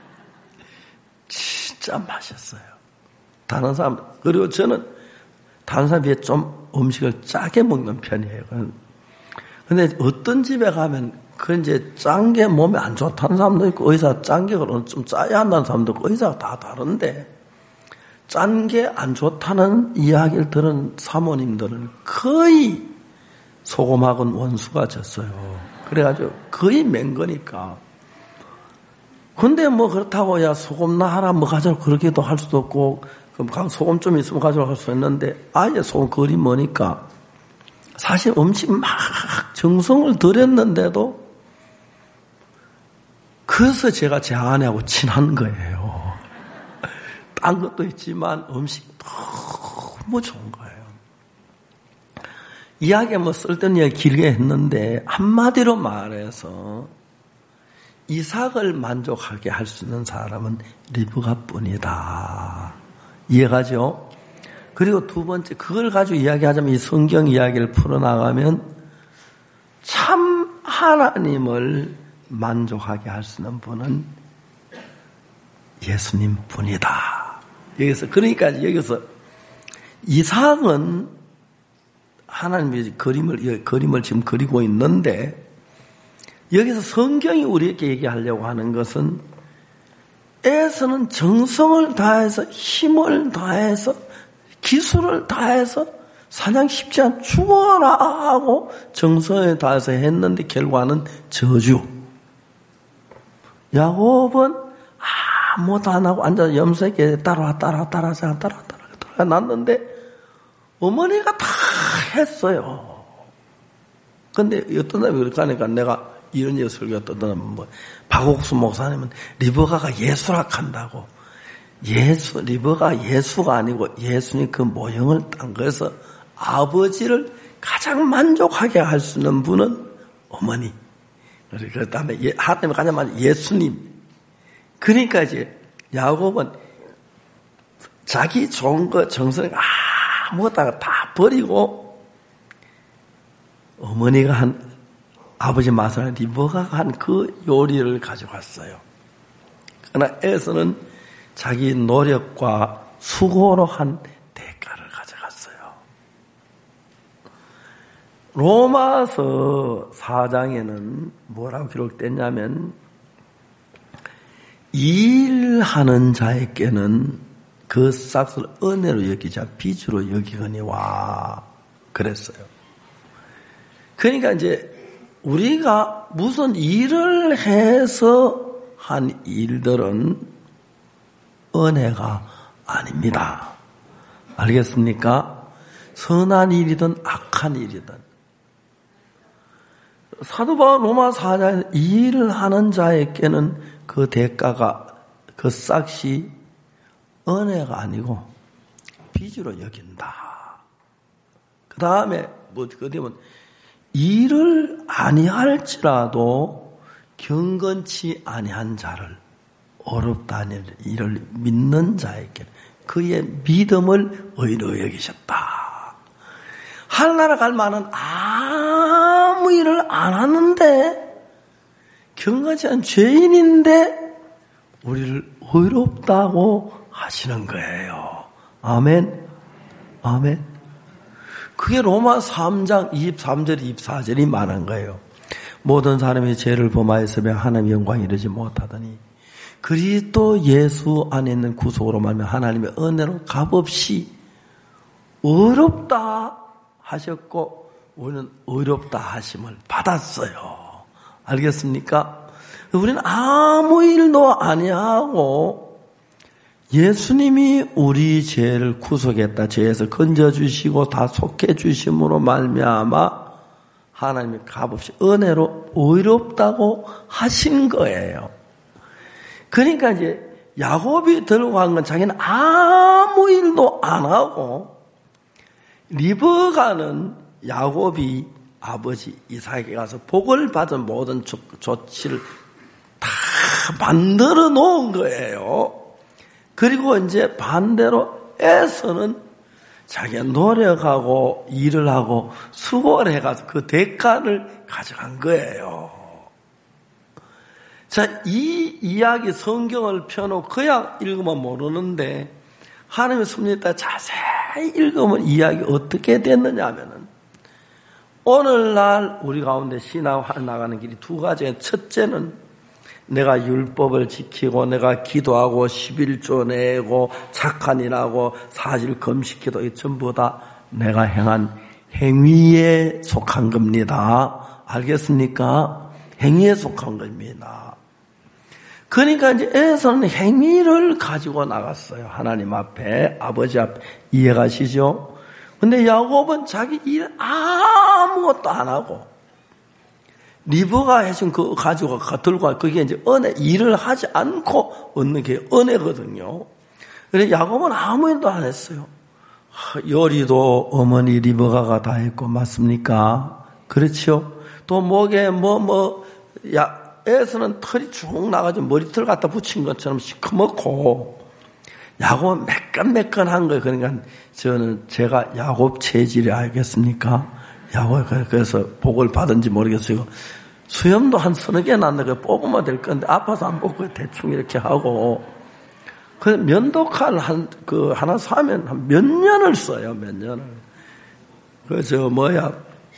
진짜 맛있어요. 다른 사람, 그리고 저는 다른 사람에 비해 좀 음식을 짜게 먹는 편이에요. 근데 어떤 집에 가면 그 이제 짠 게 몸에 안 좋다는 사람도 있고 의사 짠 게 좀 짜야 한다는 사람도 있고 의사가 다 다른데 짠 게 안 좋다는 이야기를 들은 사모님들은 거의 소금하고는 원수가 졌어요. 그래가지고 거의 맹거니까. 근데 뭐 그렇다고 야 소금 나 하나 뭐 가져라 그렇게도 할 수도 없고 그럼 소금 좀 있으면 가져라 할 수 있는데 아예 소금 거리 뭐니까 사실 음식 막 정성을 들였는데도 그래서 제가 제 아내하고 친한 거예요. 딴 것도 있지만 음식 너무 좋은 거예요. 이야기 뭐 쓸데없는 이야기 길게 했는데 한마디로 말해서 이삭을 만족하게 할 수 있는 사람은 리브가뿐이다. 이해가죠? 그리고 두 번째, 그걸 가지고 이야기하자면 이 성경 이야기를 풀어나가면 참 하나님을 만족하게 할 수 있는 분은 예수님 뿐이다. 여기서, 그러니까 여기서 이삭은 하나님이 그림을, 그림을 지금 그리고 있는데 여기서 성경이 우리에게 얘기하려고 하는 것은 에서는 정성을 다해서 힘을 다해서 기술을 다해서 사냥 쉽지 않아 죽어라 하고 정성을 다해서 했는데 결과는 저주. 야곱은 아무것도 안 하고 앉아서 염색에 따라와 따라와 따라와 따라와 따라와 따라와 났는데 어머니가 다 했어요. 근데 어떤 사람이 그렇게 하니까 내가 이런 얘기 설교가 떠드나면 뭐 박옥수 목사님은 리버가가 예수락한다고. 예수, 리버가 예수가 아니고 예수님 그 모형을 딴 거에서 아버지를 가장 만족하게 할 수 있는 분은 어머니. 그 다음에 하나님을 가장 만족 예수님. 그러니까 이제 야곱은 자기 좋은 거 정성을 아무것도 다 버리고 어머니가 한 아버지 맛을 리버가 한 그 요리를 가져갔어요. 그러나 에서는 자기 노력과 수고로 한 대가를 가져갔어요. 로마서 사 장에는 뭐라고 기록됐냐면 일하는 자에게는 그 싹을 은혜로 여기자 빚으로 여기거니와 그랬어요. 그러니까 이제 우리가 무슨 일을 해서 한 일들은 은혜가 아닙니다. 알겠습니까? 선한 일이든 악한 일이든. 사도 바울 로마 사 장에서 일을 하는 자에게는 그 대가가 그 싹이 은혜가 아니고 빚으로 여긴다. 그 다음에 뭐 그러면 일을 아니할지라도 경건치 아니한 자를 어렵다 하는 일을 믿는 자에게 그의 믿음을 의로 여기셨다. 하늘나라 갈 만은 아무 일을 안 하는데 경건치 않은 죄인인데 우리를 의롭다고 하시는 거예요. 아멘. 아멘. 그게 로마 삼 장 이십삼 절 이십사 절이 말한 거예요. 모든 사람이 죄를 범하였으며 하나님의 영광이 이르지 못하더니 그리스도 예수 안에 있는 구속으로 말하면 하나님의 은혜로 값없이 의롭다 하셨고 우리는 의롭다 하심을 받았어요. 알겠습니까? 우리는 아무 일도 아니하고 예수님이 우리 죄를 구속했다. 죄에서 건져주시고 다 속해주심으로 말미암아 하나님이 값없이 은혜로 의롭다고 하신 거예요. 그러니까 이제 야곱이 들고 간 건 자기는 아무 일도 안 하고 리브가는 야곱이 아버지 이삭에게 가서 복을 받은 모든 조, 조치를 다 만들어 놓은 거예요. 그리고 이제 반대로 에서는 자기가 노력하고 일을 하고 수고를 해가지고 그 대가를 가져간 거예요. 자, 이 이야기 성경을 펴놓고 그냥 읽으면 모르는데 하나님의 섭리에 따라 자세히 읽으면 이야기 어떻게 됐느냐 하면은 오늘날 우리 가운데 신앙을 나가는 길이 두 가지예요. 첫째는 내가 율법을 지키고 내가 기도하고 십일조 내고 착한 일하고 사실 금식기도 이 전부 다 내가 행한 행위에 속한 겁니다. 알겠습니까? 행위에 속한 겁니다. 그러니까 이제 에서는 행위를 가지고 나갔어요. 하나님 앞에, 아버지 앞에. 이해가시죠? 근데 야곱은 자기 일 아무것도 안 하고 리브가 해준 그거 가지고 들고 가. 그게 이제 은혜, 일을 하지 않고 얻는 게 은혜거든요. 그래서 야곱은 아무 일도 안 했어요. 요리도 어머니 리버가가 다 했고 맞습니까? 그렇죠? 또 목에 뭐 뭐 야 애에서는 털이 쭉 나가지고 머리털 갖다 붙인 것처럼 시커멓고 야곱은 매끈매끈한 거예요. 그러니까 저는 제가 야곱 체질이 알겠습니까? 야곱 그래서 복을 받은지 모르겠어요. 수염도 한 서너 개 났는데 뽑으면 될 건데 아파서 안 뽑고 대충 이렇게 하고 그 면도칼 한 그 하나 사면 한 몇 년을 써요. 몇 년을. 그저 뭐야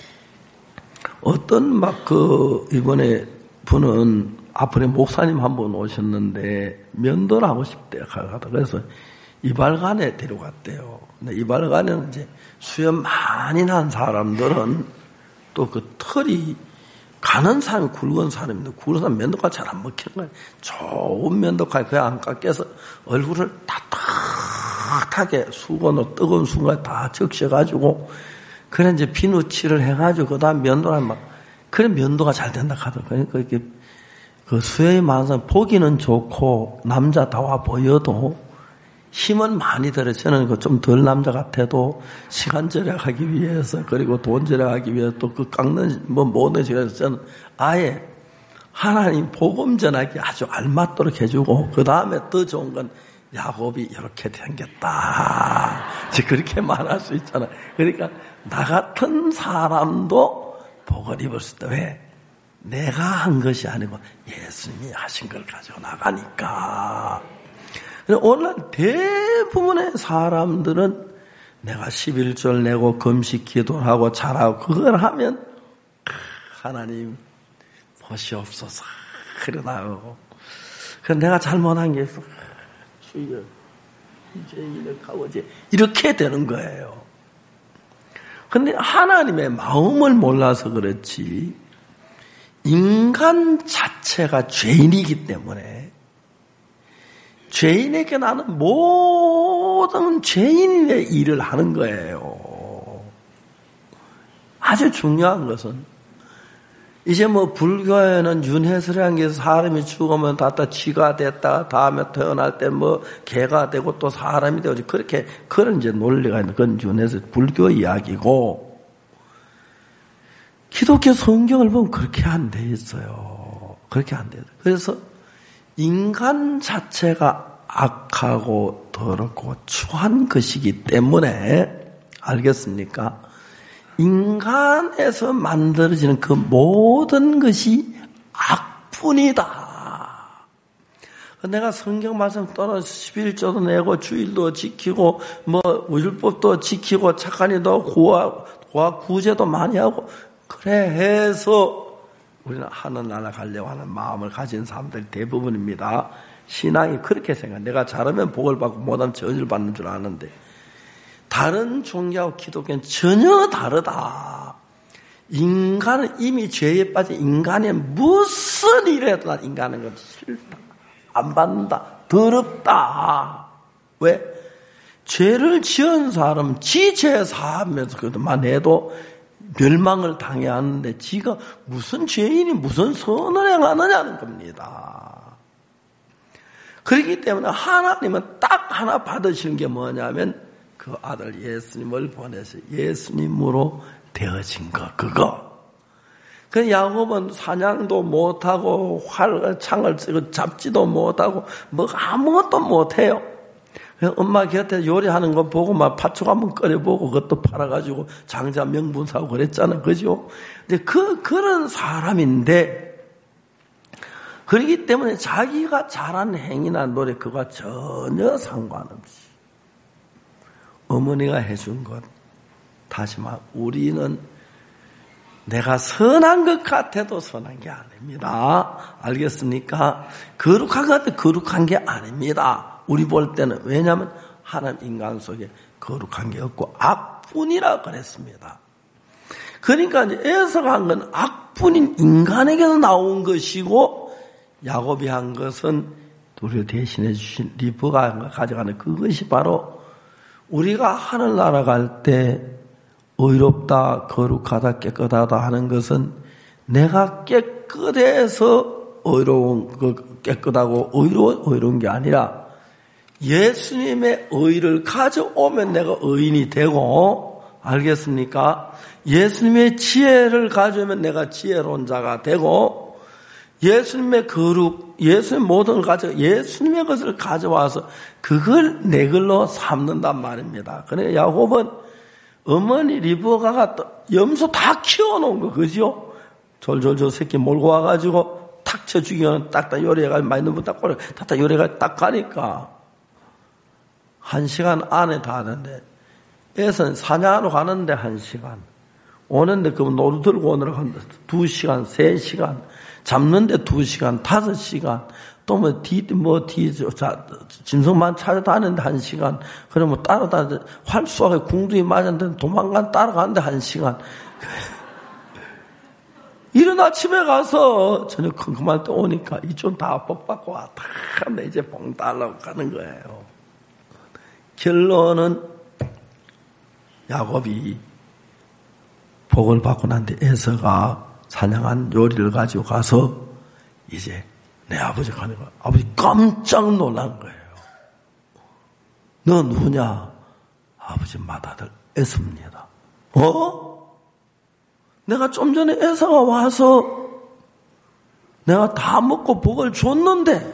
어떤 막 그 이번에 분은 앞으로 목사님 한 분 오셨는데 면도를 하고 싶대요. 그래서 이발관에 데려갔대요. 근데 이발관에는 이제 수염 많이 난 사람들은 또 그 털이 가는 사람이 굵은 사람인데 굵은 사람 면도칼 잘 안 먹히는 거예요. 좋은 면도칼 그냥 안 깎여서 얼굴을 따뜻하게 수건으로 뜨거운 수건에 다 적셔가지고 그래 이제 비누칠을 해가지고 그 다음 면도를 막 그래 면도가 잘 된다 하더라고요. 그러니까 이렇게 그 수염이 많은 사람 보기는 좋고 남자다워 보여도 힘은 많이 들어요. 저는 그 좀 덜 남자 같아도 시간 절약하기 위해서 그리고 돈 절약하기 위해서 또 그 깎는 뭐 모든 시간에서 저는 아예 하나님 복음 전하기 아주 알맞도록 해주고 그 다음에 더 좋은 건 야곱이 이렇게 생겼다. 그렇게 말할 수 있잖아. 그러니까 나 같은 사람도 복을 입을 수 있다. 왜? 내가 한 것이 아니고 예수님이 하신 걸 가지고 나가니까. 오늘 대부분의 사람들은 내가 십일조를 내고 금식 기도하고 잘하고 그걸 하면 하나님 보시옵소서 그러나요. 그래서 내가 잘못한 게 있어. 주여 이제 이렇게 이제 이렇게 되는 거예요. 근데 하나님의 마음을 몰라서 그렇지 인간 자체가 죄인이기 때문에 죄인에게 나는 모든 죄인의 일을 하는 거예요. 아주 중요한 것은 이제 뭐 불교에는 윤회설이라는 게 사람이 죽으면 다 쥐가 됐다가 다음에 태어날 때 뭐 개가 되고 또 사람이 되고 그렇게 그런 이제 논리가 있는 그건 윤회설 불교 이야기고 기독교 성경을 보면 그렇게 안 돼 있어요. 그렇게 안 돼요. 그래서 인간 자체가 악하고 더럽고 추한 것이기 때문에 알겠습니까? 인간에서 만들어지는 그 모든 것이 악뿐이다. 내가 성경 말씀 떠나서 십일조도 내고 주일도 지키고 뭐 율법도 지키고 착한 일도 구하, 구하 구제도 많이 하고 그래 해서 우리는 하늘나라 가려고 하는 마음을 가진 사람들이 대부분입니다. 신앙이 그렇게 생각해. 내가 잘하면 복을 받고 못하면 저주를 받는 줄 아는데 다른 종교하고 기독교는 전혀 다르다. 인간은 이미 죄에 빠진 인간이 무슨 일해도 난 인간은 건 싫다. 안 받는다. 더럽다. 왜? 죄를 지은 사람은 지 죄 사하면서 그것만 해도 멸망을 당해야 하는데 지가 무슨 죄인이 무슨 선을 행하느냐는 겁니다. 그렇기 때문에 하나님은 딱 하나 받으시는 게 뭐냐면 그 아들 예수님을 보내서 예수님으로 되어진 거 그거. 그 야곱은 사냥도 못하고 활 창을 쓰고 잡지도 못하고 뭐 아무것도 못해요. 엄마 곁에 요리하는 거 보고 막 팥죽 한번 끓여보고 그것도 팔아가지고 장자 명분 사고 그랬잖아. 그죠? 근데 그, 그런 사람인데, 그렇기 때문에 자기가 잘한 행위나 노래 그거와 전혀 상관없이 어머니가 해준 것, 다시 말, 우리는 내가 선한 것 같아도 선한 게 아닙니다. 알겠습니까? 거룩한 것 같아 거룩한 게 아닙니다. 우리 볼 때는 왜냐하면 하나님 인간 속에 거룩한 게 없고 악뿐이라 그랬습니다. 그러니까 이제 에서가 한 건 악뿐인 인간에게서 나온 것이고 야곱이 한 것은 우리를 대신해 주신 리브가 가져가는 그것이 바로 우리가 하늘나라 갈 때 의롭다, 거룩하다, 깨끗하다 하는 것은 내가 깨끗해서 의로운, 깨끗하고 의로운, 의로운 게 아니라 예수님의 의를 가져오면 내가 의인이 되고, 알겠습니까? 예수님의 지혜를 가져오면 내가 지혜로운 자가 되고, 예수님의 거룩, 예수님의 모든 걸 가져, 예수님의 것을 가져와서 그걸 내 걸로 삼는단 말입니다. 그러니까 야곱은 어머니 리브가가 염소 다 키워놓은 거, 그죠? 졸졸졸 새끼 몰고 와가지고 탁 쳐 죽이면 딱딱 요리해가지고 맛있는 분 딱 꼬려, 딱딱 요리해가지고 딱 가니까 한 시간 안에 다 하는데, 애선 사냥하러 가는데 한 시간, 오는데 그럼 노루 들고 오느라 간다. 두 시간, 세 시간, 잡는데 두 시간, 다섯 시간, 또 뭐 뒤, 뭐 뒤, 자, 짐승만 찾아다니는데 한 시간, 그러면 따라다니는데 활 쏘아서 궁둥이 맞았는데 도망간 따라가는데 한 시간. 이른 아침에 가서 저녁 컴컴할 때 오니까 이쪽 다 복받고 와. 다 하면 이제 봉 달라고 가는 거예요. 결론은 야곱이 복을 받고 난 뒤 에서가 사냥한 요리를 가지고 가서 이제 내 아버지가 하는 거야. 아버지 깜짝 놀란 거예요. 너 누구냐? 아버지 맏아들 에서입니다. 어? 내가 좀 전에 에서가 와서 내가 다 먹고 복을 줬는데,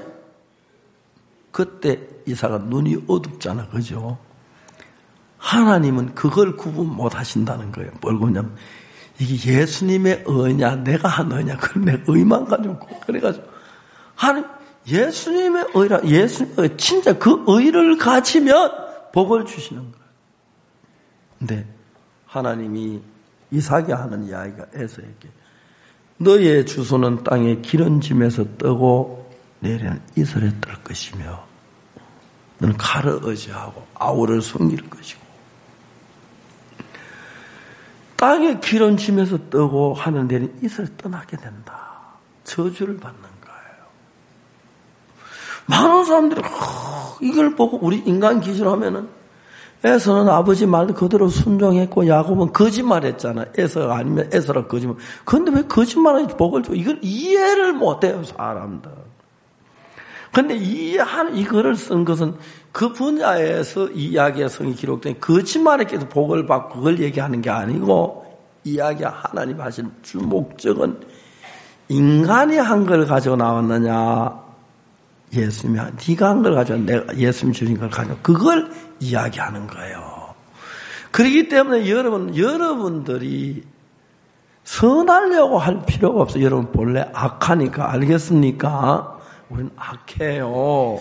그때 이삭은 눈이 어둡잖아, 그죠? 하나님은 그걸 구분 못 하신다는 거예요. 뭘 그러냐면, 이게 예수님의 의냐, 내가 한 의냐, 그걸 내 의만 가지고, 그래가지고, 하나님, 예수님의 의라, 예수님의 의, 진짜 그 의를 가지면 복을 주시는 거예요. 근데 하나님이 이삭이 하는 이야기가 에서에게, 너의 주소는 땅의 기름짐에서 뜨고 내일은 이슬에 뜰 것이며, 너는 칼을 의지하고 아우를 숨길 것이고, 땅의 기름짐에서 뜨고 하늘내린 이슬에 떠나게 된다. 저주를 받는 거예요. 많은 사람들이 이걸 보고 우리 인간 기준하면은, 에서는 아버지 말 그대로 순종했고 야곱은 거짓말했잖아. 에서가 아니면 에서라 거짓말. 그런데 왜 거짓말하는지 복을 줘? 이걸 이해를 못해요, 사람들. 그런데 이해하는 이거를 쓴 것은 그 분야에서 이 이야기의 성이 기록된 거짓말에게서 복을 받고 그걸 얘기하는 게 아니고, 이야기 하나님 하신 주 목적은 인간이 한 걸 가지고 나왔느냐, 예수님이 한, 네가 한 걸 가지고 내가 예수님 주신 걸 가지고 그걸 이야기하는 거예요. 그렇기 때문에 여러분, 여러분들이 선하려고 할 필요가 없어요. 여러분 본래 악하니까, 알겠습니까? 우리는 악해요.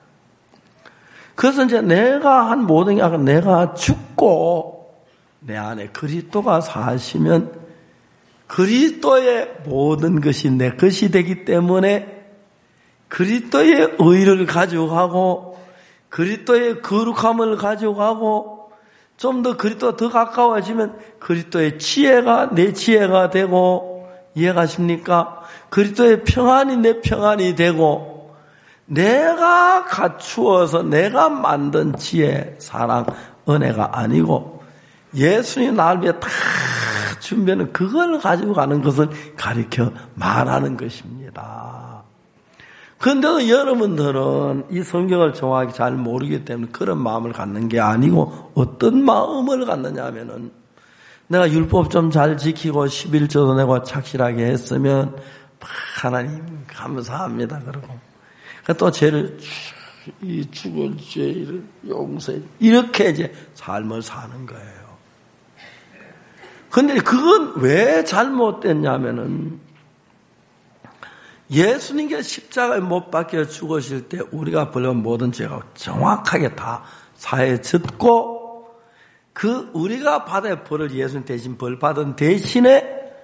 그래서 이제 내가 한 모든 게 아니라 내가 죽고 내 안에 그리스도가 사시면 그리스도의 모든 것이 내 것이 되기 때문에 그리스도의 의를 가지고 가고 그리스도의 거룩함을 가지고 가고 좀 더 그리스도가 더 가까워지면 그리스도의 지혜가 내 지혜가 되고, 이해가십니까? 그리스도의 평안이 내 평안이 되고, 내가 갖추어서 내가 만든 지혜, 사랑, 은혜가 아니고 예수님 나를 위해 다 준비하는 그걸 가지고 가는 것을 가리켜 말하는 것입니다. 그런데도 여러분들은 이 성경을 정확히 잘 모르기 때문에 그런 마음을 갖는 게 아니고, 어떤 마음을 갖느냐 하면은, 내가 율법 좀 잘 지키고 십일조도 내고 착실하게 했으면 하나님 감사합니다 그러고, 또 죄를 이 죽을 죄를 용서해, 이렇게 이제 삶을 사는 거예요. 그런데 그건 왜 잘못됐냐면은, 예수님께 십자가에 못 박혀 죽으실 때 우리가 벌린 모든 죄가 정확하게 다 사해 졌고, 그 우리가 받아야 벌을 예수님 대신 벌 받은 대신에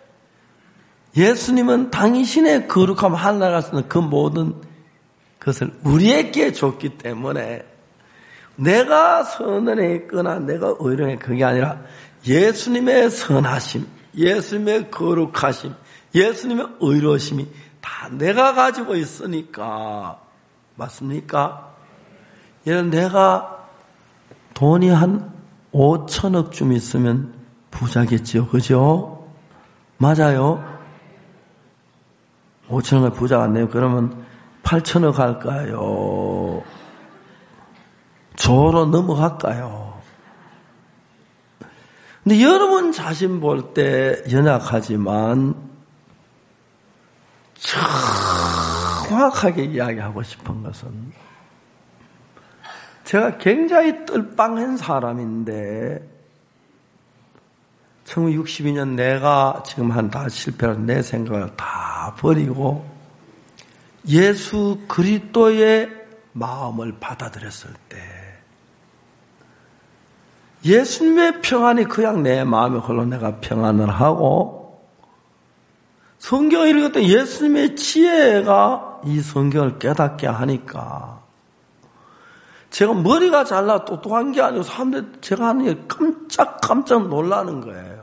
예수님은 당신의 거룩함 하늘나라 쓰는 그 모든 것을 우리에게 줬기 때문에, 내가 선언했거나 내가 의로해 그게 아니라 예수님의 선하심, 예수님의 거룩하심, 예수님의 의로심이 다 내가 가지고 있으니까. 맞습니까? 예를 들어 내가 돈이 한 오천억 좀 있으면 부자겠죠, 그죠? 맞아요? 오천억을 부자가 안 내요. 그러면 팔천억 할까요? 조로 넘어갈까요? 근데 여러분 자신 볼 때 연약하지만 정확하게 이야기하고 싶은 것은 제가 굉장히 뜰빵한 사람인데 천구백육십이 년 내가 지금 한 다 실패한 내 생각을 다 버리고 예수 그리스도의 마음을 받아들였을 때 예수님의 평안이 그냥 내 마음에 홀로 내가 평안을 하고 성경을 읽었더니 예수님의 지혜가 이 성경을 깨닫게 하니까 제가 머리가 잘나 똑똑한 게 아니고 사람들 제가 하는 게 깜짝깜짝 놀라는 거예요.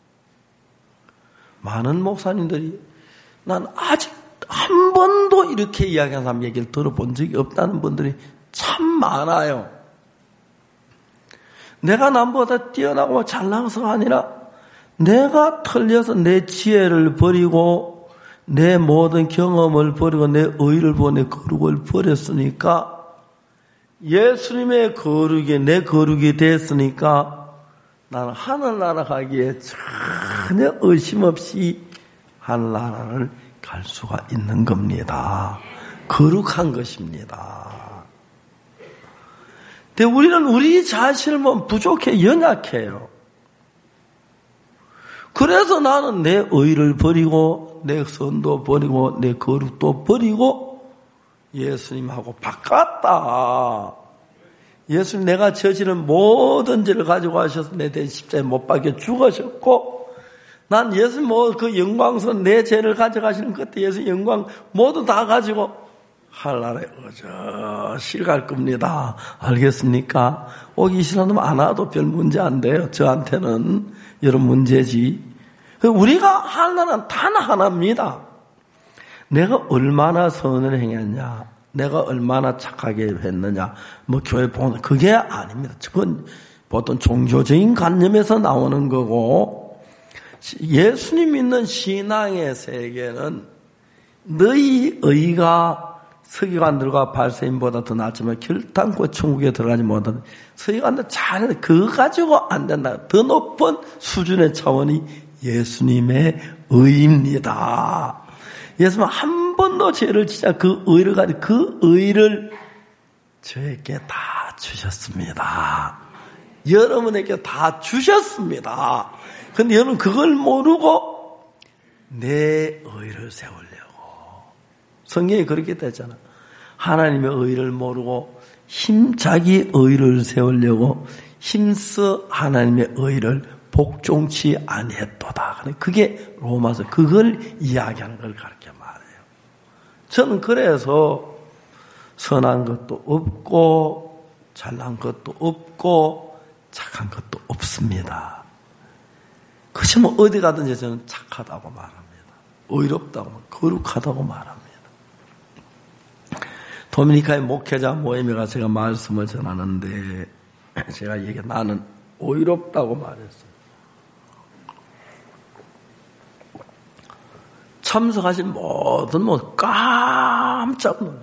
많은 목사님들이 난 아직 한 번도 이렇게 이야기하는 사람 얘기를 들어본 적이 없다는 분들이 참 많아요. 내가 남보다 뛰어나고 잘나서가 아니라 내가 틀려서 내 지혜를 버리고 내 모든 경험을 버리고 내 의를 버리고 내 거룩을 버렸으니까 예수님의 거룩이 내 거룩이 됐으니까 나는 하늘나라 가기에 전혀 의심 없이 하늘나라를 갈 수가 있는 겁니다. 거룩한 것입니다. 근데 우리는 우리 자신을 보면 부족해 연약해요. 그래서 나는 내 의를 버리고 내 선도 버리고 내 거룩도 버리고 예수님하고 바꿨다. 예수님 내가 저지른 모든 죄를 가지고 하셔서 내 대신 십자가에 못 박혀 죽으셨고 난 예수님 그 영광스러운 내 죄를 가져가시는 그때 예수님 영광 모두 다 가지고 하늘나라에 어저실 갈 겁니다. 알겠습니까? 오기 싫어하면 안 와도 별 문제 안 돼요. 저한테는 여러 문제지. 우리가 하늘나라는 단 하나입니다. 내가 얼마나 선을 행했냐, 내가 얼마나 착하게 했느냐, 뭐 교회 보는 그게 아닙니다. 그건 보통 종교적인 관념에서 나오는 거고 예수님 믿는 신앙의 세계는 너희 의가 서기관들과 바리새인보다 더 낫지만 결단코 천국에 들어가지 못하는 서기관들 잘해도 그거 가지고 안 된다. 더 높은 수준의 차원이 예수님의 의입니다. 예수님은 한 번도 죄를 지자 그 의를 가지고 그 의를 저에게 다 주셨습니다. 여러분에게 다 주셨습니다. 근데 여러분 그걸 모르고 내 의를 세우려고. 성경이 그렇게 됐잖아. 하나님의 의를 모르고 힘 자기 의를 세우려고 힘써 하나님의 의를 복종치 아니했도다. 그게 로마서 그걸 이야기하는 걸 가르쳐 말해요. 저는 그래서 선한 것도 없고 잘난 것도 없고 착한 것도 없습니다. 그치 뭐 어디 가든지 저는 착하다고 말합니다. 의롭다고 거룩하다고 말합니다. 도미니카의 목회자 모임에 가서 제가 말씀을 전하는데 제가 얘기 나는 의롭다고 말했어요. 참석하신 모든 뭐 깜짝 놀라요.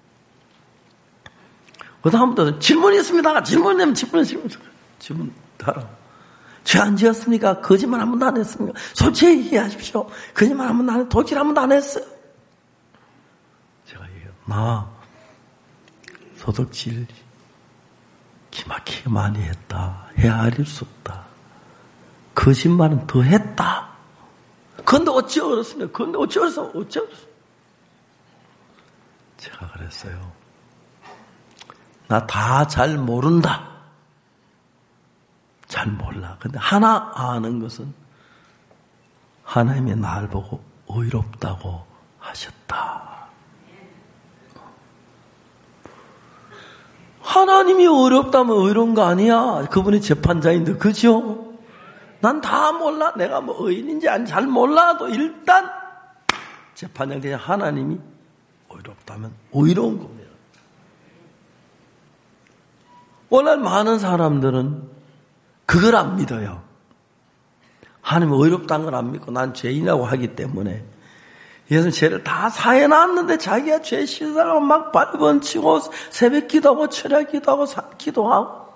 그 다음부터 질문이 있습니다. 질문 내면 질문, 질문, 질문 따라. 죄 안 지었습니까? 거짓말 한 번도 안 했습니까? 솔직히 얘기하십시오. 거짓말 한 번도 안 했어요. 도끼 한 번도 안 했어요. 제가 얘기해요. 나 소득질 기막히게 많이 했다. 헤아릴 수 없다. 거짓말은 더 했다. 그런데 어찌 어렵습니까? 그런데 어찌 어렵어? 어찌 어렵어? 제가 그랬어요. 나 다 잘 모른다. 잘 몰라. 근데 하나 아는 것은 하나님이 날 보고 의롭다고 하셨다. 하나님이 의롭다면 의로운 거 아니야. 그분이 재판자인데 그죠? 난 다 몰라. 내가 뭐 의인인지 아닌지 잘 몰라도 일단 재판장 그냥 하나님이 의롭다면 의로운 겁니다. 오늘 많은 사람들은 그걸 안 믿어요. 하나님 의롭다는 걸 안 믿고 난 죄인이라고 하기 때문에 예수는 죄를 다 사해놨는데 자기가 죄 씻으라고 막 발번치고 새벽 기도하고 철야 기도하고 산 기도하고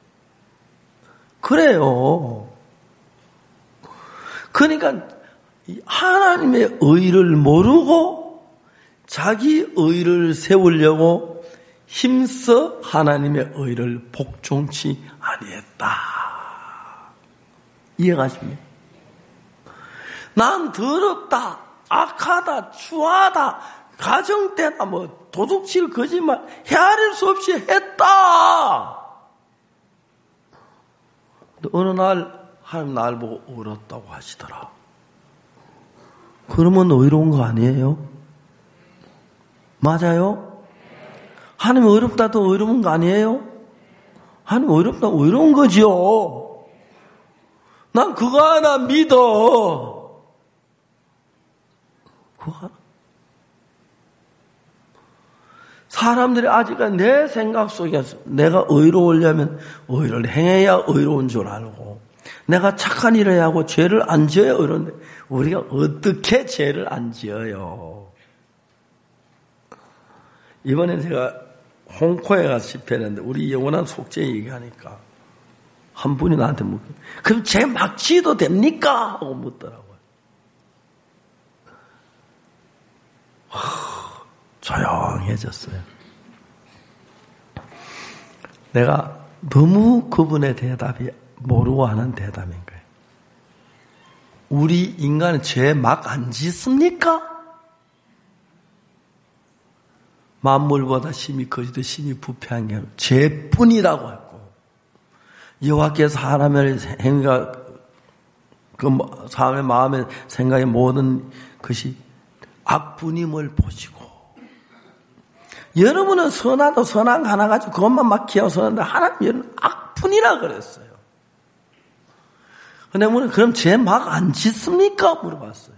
그래요. 그러니까 하나님의 의를 모르고 자기 의를 세우려고 힘써 하나님의 의를 복종치 아니했다. 이해가십니까? 난 더럽다, 악하다, 추하다, 가정때나 뭐 도둑질, 거짓말 헤아릴 수 없이 했다. 근데 어느 날 하나님 날 보고 울었다고 하시더라. 그러면 의로운 거 아니에요? 맞아요? 하나님 의롭다도 의로운 거 아니에요? 하나님 의롭다 의로운 거지요. 난 그거 하나 믿어. 그거 하나. 사람들이 아직까지 내 생각 속에서 내가 의로우려면 의를 행해야 의로운 줄 알고 내가 착한 일을 해야 하고 죄를 안 지어야 의로운데 우리가 어떻게 죄를 안 지어요? 이번에 제가 홍코에 가서 집회했는데 우리 영원한 속죄 얘기하니까 한 분이 나한테 묻고 그럼 죄 막 지어도 됩니까? 하고 묻더라고요. 하, 조용해졌어요. 내가 너무 그분의 대답이 모르고 하는 대답인 거예요. 우리 인간은 죄 막 안 짓습니까? 만물보다 심히 거지도 심히 부패한 게 죄뿐이라고 했고 여호와께서 사람의 행위가 그 사람의 마음의 생각의 모든 것이 악뿐임을 보시고 여러분은 선하도 선한 거 하나 가지고 그것만 막 기하고 선한데 하나님은 악뿐이라 그랬어요. 근데 우리는 그럼 죄 막 안 짓습니까? 물어봤어요.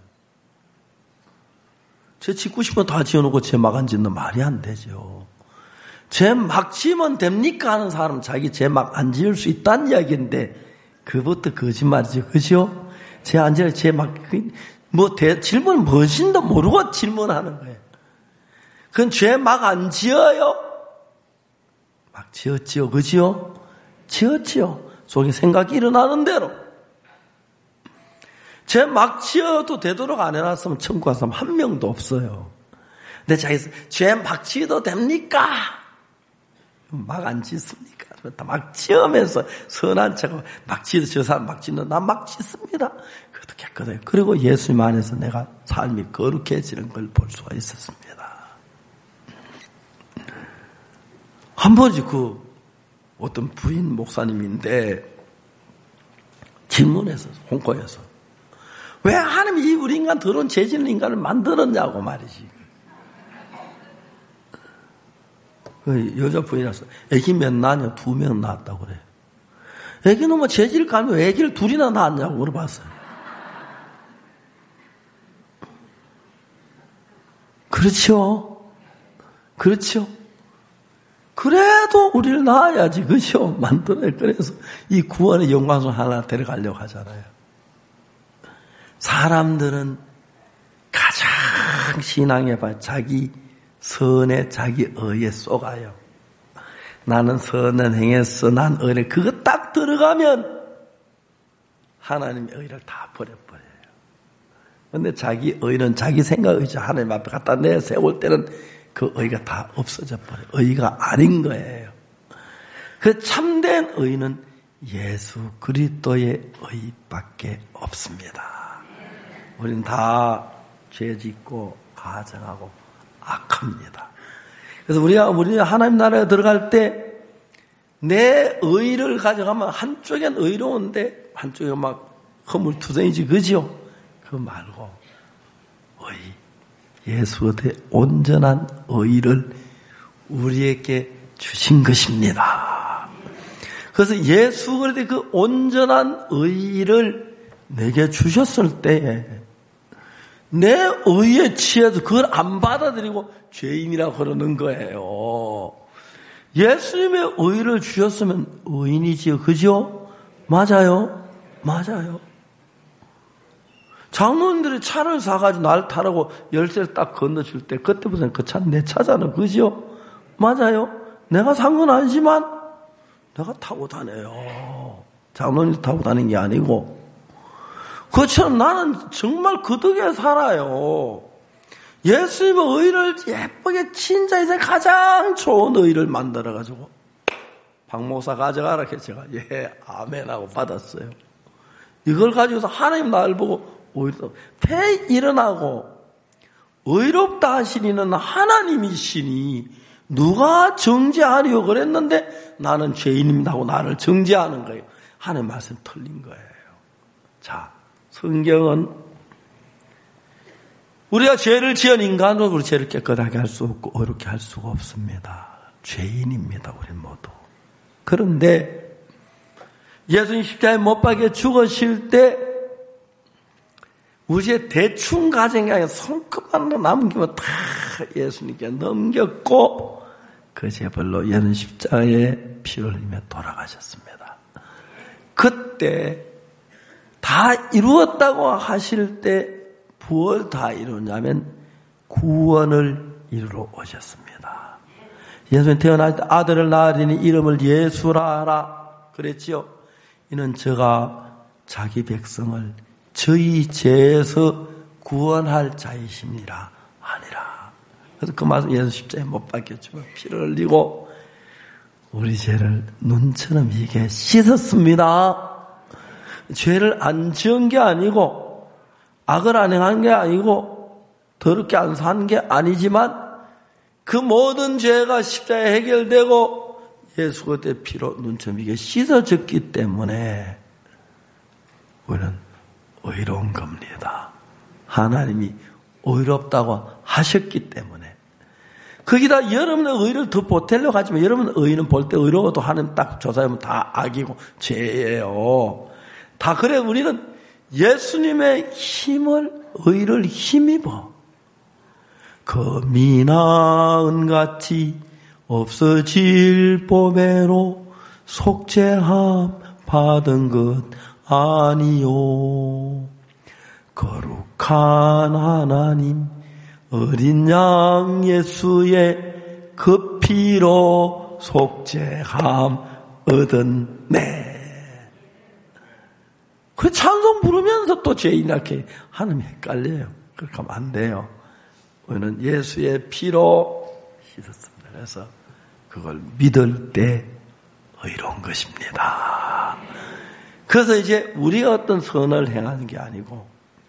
죄 짓고 싶으면 다 지어놓고 죄 막 안 짓는 말이 안 되죠. 죄 막 지으면 됩니까? 하는 사람은 자기 죄 막 안 지을 수 있다는 이야기인데 그것도 거짓말이죠. 그죠? 죄 안 지으면 죄 막 뭐 질문 무엇인도 모르고 질문하는 거예요. 그건 죄 막 안 지어요? 막 지었지요. 그죠? 지었지요. 속에 생각이 일어나는 대로. 죄 막 지어도 되도록 안 해놨으면 천국 간 사람 한 명도 없어요. 근데 자기가 죄 막 지어도 됩니까? 막 안 짓습니까? 막 지으면서 선한 척 막 지어도 저 사람 막 짓는 난 막 짓습니다. 그것도 깨끗해요. 그리고 예수님 안에서 내가 삶이 거룩해지는 걸 볼 수가 있었습니다. 한 번씩 그 어떤 부인 목사님인데 질문해서 홍콩에서 왜 하나님이 우리 인간 더러운 죄 짓는 인간을 만들었냐고 말이지. 그 여자 부인이라서 애기 몇 낳았냐? 두 명 낳았다고 그래. 애기는 뭐 죄질 가면 왜 애기를 둘이나 낳았냐고 물어봤어요. 그렇죠. 그렇죠. 그래도 우리를 낳아야지. 그죠? 만들어요. 그래서 이 구원의 영광을 하나 데려가려고 하잖아요. 사람들은 가장 신앙에 봐 자기 선에 자기 의에 쏘가요. 나는 선은 행했어. 난 의를 그거 딱 들어가면 하나님의 의를 다 버려버려요. 그런데 자기 의는 자기 생각 의죠. 하나님 앞에 갖다 내세울 때는 그 의가 다 없어져 버려요. 의가 아닌 거예요. 그 참된 의는 예수 그리스도의 의밖에 없습니다. 우리는 다 죄 짓고 가정하고 악합니다. 그래서 우리가 우리 하나님 나라에 들어갈 때 내 의를 가져가면 한쪽엔 의로운데 한쪽에 막 허물투성이지 그죠? 그거 말고 의 예수의 온전한 의를 우리에게 주신 것입니다. 그래서 예수 그리스도의 그 온전한 의를 내게 주셨을 때에 내 의에 취해서 그걸 안 받아들이고 죄인이라고 그러는 거예요. 예수님의 의를 주셨으면 의인이지요. 그죠? 맞아요? 맞아요. 장로님들이 차를 사가지고 날 타라고 열쇠를 딱 건너줄 때 그때부터는 그 차는 내 차잖아. 그죠? 맞아요. 내가 산 건 아니지만 내가 타고 다녀요. 장로님 타고 다니는 게 아니고. 그처럼 나는 정말 그 덕에 살아요. 예수님의 의를 예쁘게 진짜 이제 가장 좋은 의를 만들어가지고 박 목사 가져가라 해서 제가 예 아멘하고 받았어요. 이걸 가지고서 하나님 나를 보고 오히려 폐 일어나고 의롭다 하시니는 하나님이시니 누가 정죄하리요 그랬는데 나는 죄인입니다 하고 나를 정죄하는 거예요. 하나님 말씀 틀린 거예요. 자, 성경은 우리가 죄를 지은 인간으로 죄를 깨끗하게 할 수 없고 어렵게 할 수가 없습니다. 죄인입니다. 우리 모두. 그런데 예수님 십자가에 못 박혀 죽으실 때 우리의 대충 가정이 아니라 손끝만 남기면 다 예수님께 넘겼고 그 죄벌로 예수님 십자가에 피를 흘리며 돌아가셨습니다. 그때 다 이루었다고 하실 때 무엇을 다 이루냐면 구원을 이루러 오셨습니다. 예수님 태어날 때 아들을 낳으리니 이름을 예수라 하라 그랬지요. 이는 저가 자기 백성을 저희 죄에서 구원할 자이십니다 아니라. 그래서 그 말씀 예수 십자가에 못 박혔지만 피를 흘리고 우리 죄를 눈처럼 이게 씻었습니다. 죄를 안 지은 게 아니고 악을 안 행한 게 아니고 더럽게 안 산 게 아니지만 그 모든 죄가 십자가에 해결되고 예수 그때 피로 눈처럼 이게 씻어졌기 때문에 우리는 의로운 겁니다. 하나님이 의롭다고 하셨기 때문에. 거기다 여러분의 의를 더 보태려고 하지만 여러분 의는 볼 때 의로워도 하나님 딱 조사하면 다 악이고 죄예요. 다 그래 우리는 예수님의 힘을 의를 힘입어 금이나 은같이 없어질 봄에로 속죄함 받은 것 아니요. 거룩한 하나님 어린 양 예수의 그 피로 속죄함 얻은 네. 그 찬송 부르면서 또 죄인 이렇게 하나님 헷갈려요. 그렇게 하면 안 돼요. 우리는 예수의 피로 씻었습니다. 그래서 그걸 믿을 때 의로운 것입니다. 그래서 이제 우리가 어떤 선을 행하는 게 아니고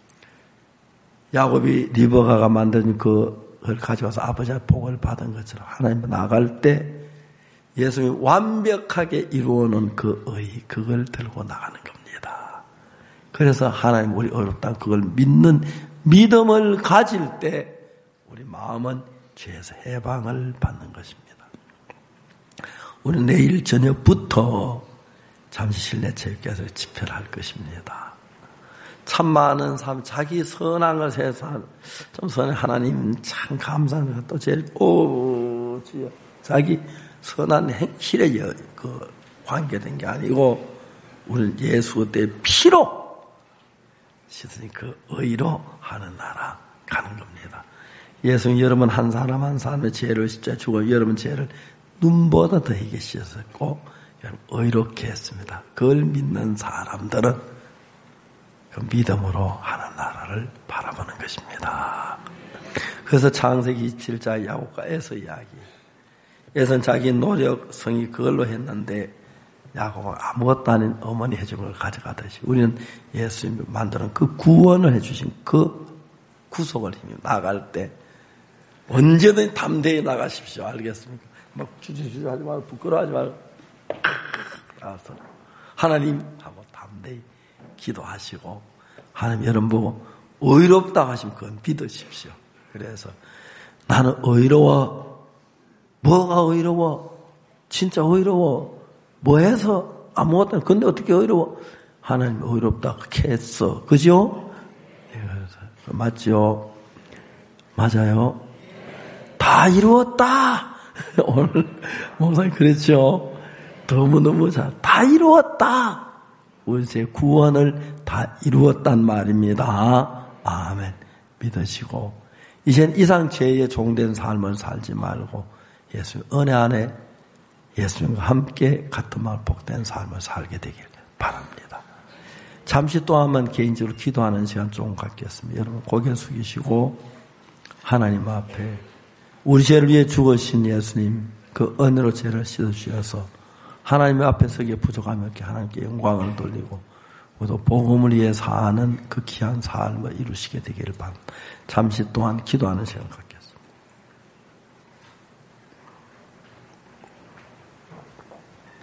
야곱이 리브가가 만든 그걸 가져와서 아버지의 복을 받은 것처럼 하나님 나갈 때 예수님이 완벽하게 이루어놓은 그 의, 그걸 들고 나가는 겁니다. 그래서 하나님 우리 어렵다 그걸 믿는 믿음을 가질 때 우리 마음은 죄에서 해방을 받는 것입니다. 우리 내일 저녁부터 잠시 실내 체육회에서 집회를 할 것입니다. 참 많은 사람 자기 선한 것에 해서 좀 선해 하나님 참 감사한 것 또 제일 오 주여 자기 선한 행실에 그 관계된 게 아니고 우리는 예수 그때 피로 씻으니 그 의로 하는 나라 가는 겁니다. 예수는 여러분 한 사람 한 사람의 죄를 십자가에 죽어 여러분 죄를 눈보다 더하게 씻었고 의롭게 했습니다. 그걸 믿는 사람들은 그 믿음으로 하는 나라를 바라보는 것입니다. 그래서 창세기 이십칠 장 야곱과 에서 이야기. 에서는 자기 노력 성이 그걸로 했는데 야곱은 아무것도 아닌 어머니 해준 걸 가져가듯이 우리는 예수님이 만드는 그 구원을 해주신 그 구속을 힘이 나갈 때 언제든 담대히 나가십시오. 알겠습니까? 막 주저주저 하지 말고 부끄러워하지 말고 알았어. 하나님 하고 담대히 기도하시고 하나님 여러분 보고 의롭다 하시면 그건 믿으십시오. 그래서 나는 의로워. 뭐가 의로워? 진짜 의로워. 뭐 해서 아무것도 근데 어떻게 의로워? 하나님 의롭다 했어. 그죠? 맞죠? 맞아요? 다 이루었다. 오늘 목사님 그랬죠? 너무너무 잘 다 이루었다. 우리 제 구원을 다 이루었단 말입니다. 아멘. 믿으시고 이젠 이상 죄의 종된 삶을 살지 말고 예수님 은혜 안에 예수님과 함께 같은 마음 복된 삶을 살게 되길 바랍니다. 잠시 또 한번 개인적으로 기도하는 시간 좀 갖겠습니다. 여러분 고개 숙이시고 하나님 앞에 우리 죄를 위해 죽으신 예수님 그 은혜로 죄를 씻어주셔서 하나님 앞에 서기에 부족하며 이렇게 하나님께 영광을 돌리고 우리도 복음을 위해 사는 그 귀한 삶을 이루시게 되기를 바랍니다. 잠시 동안 기도하는 시간 갖겠습니다.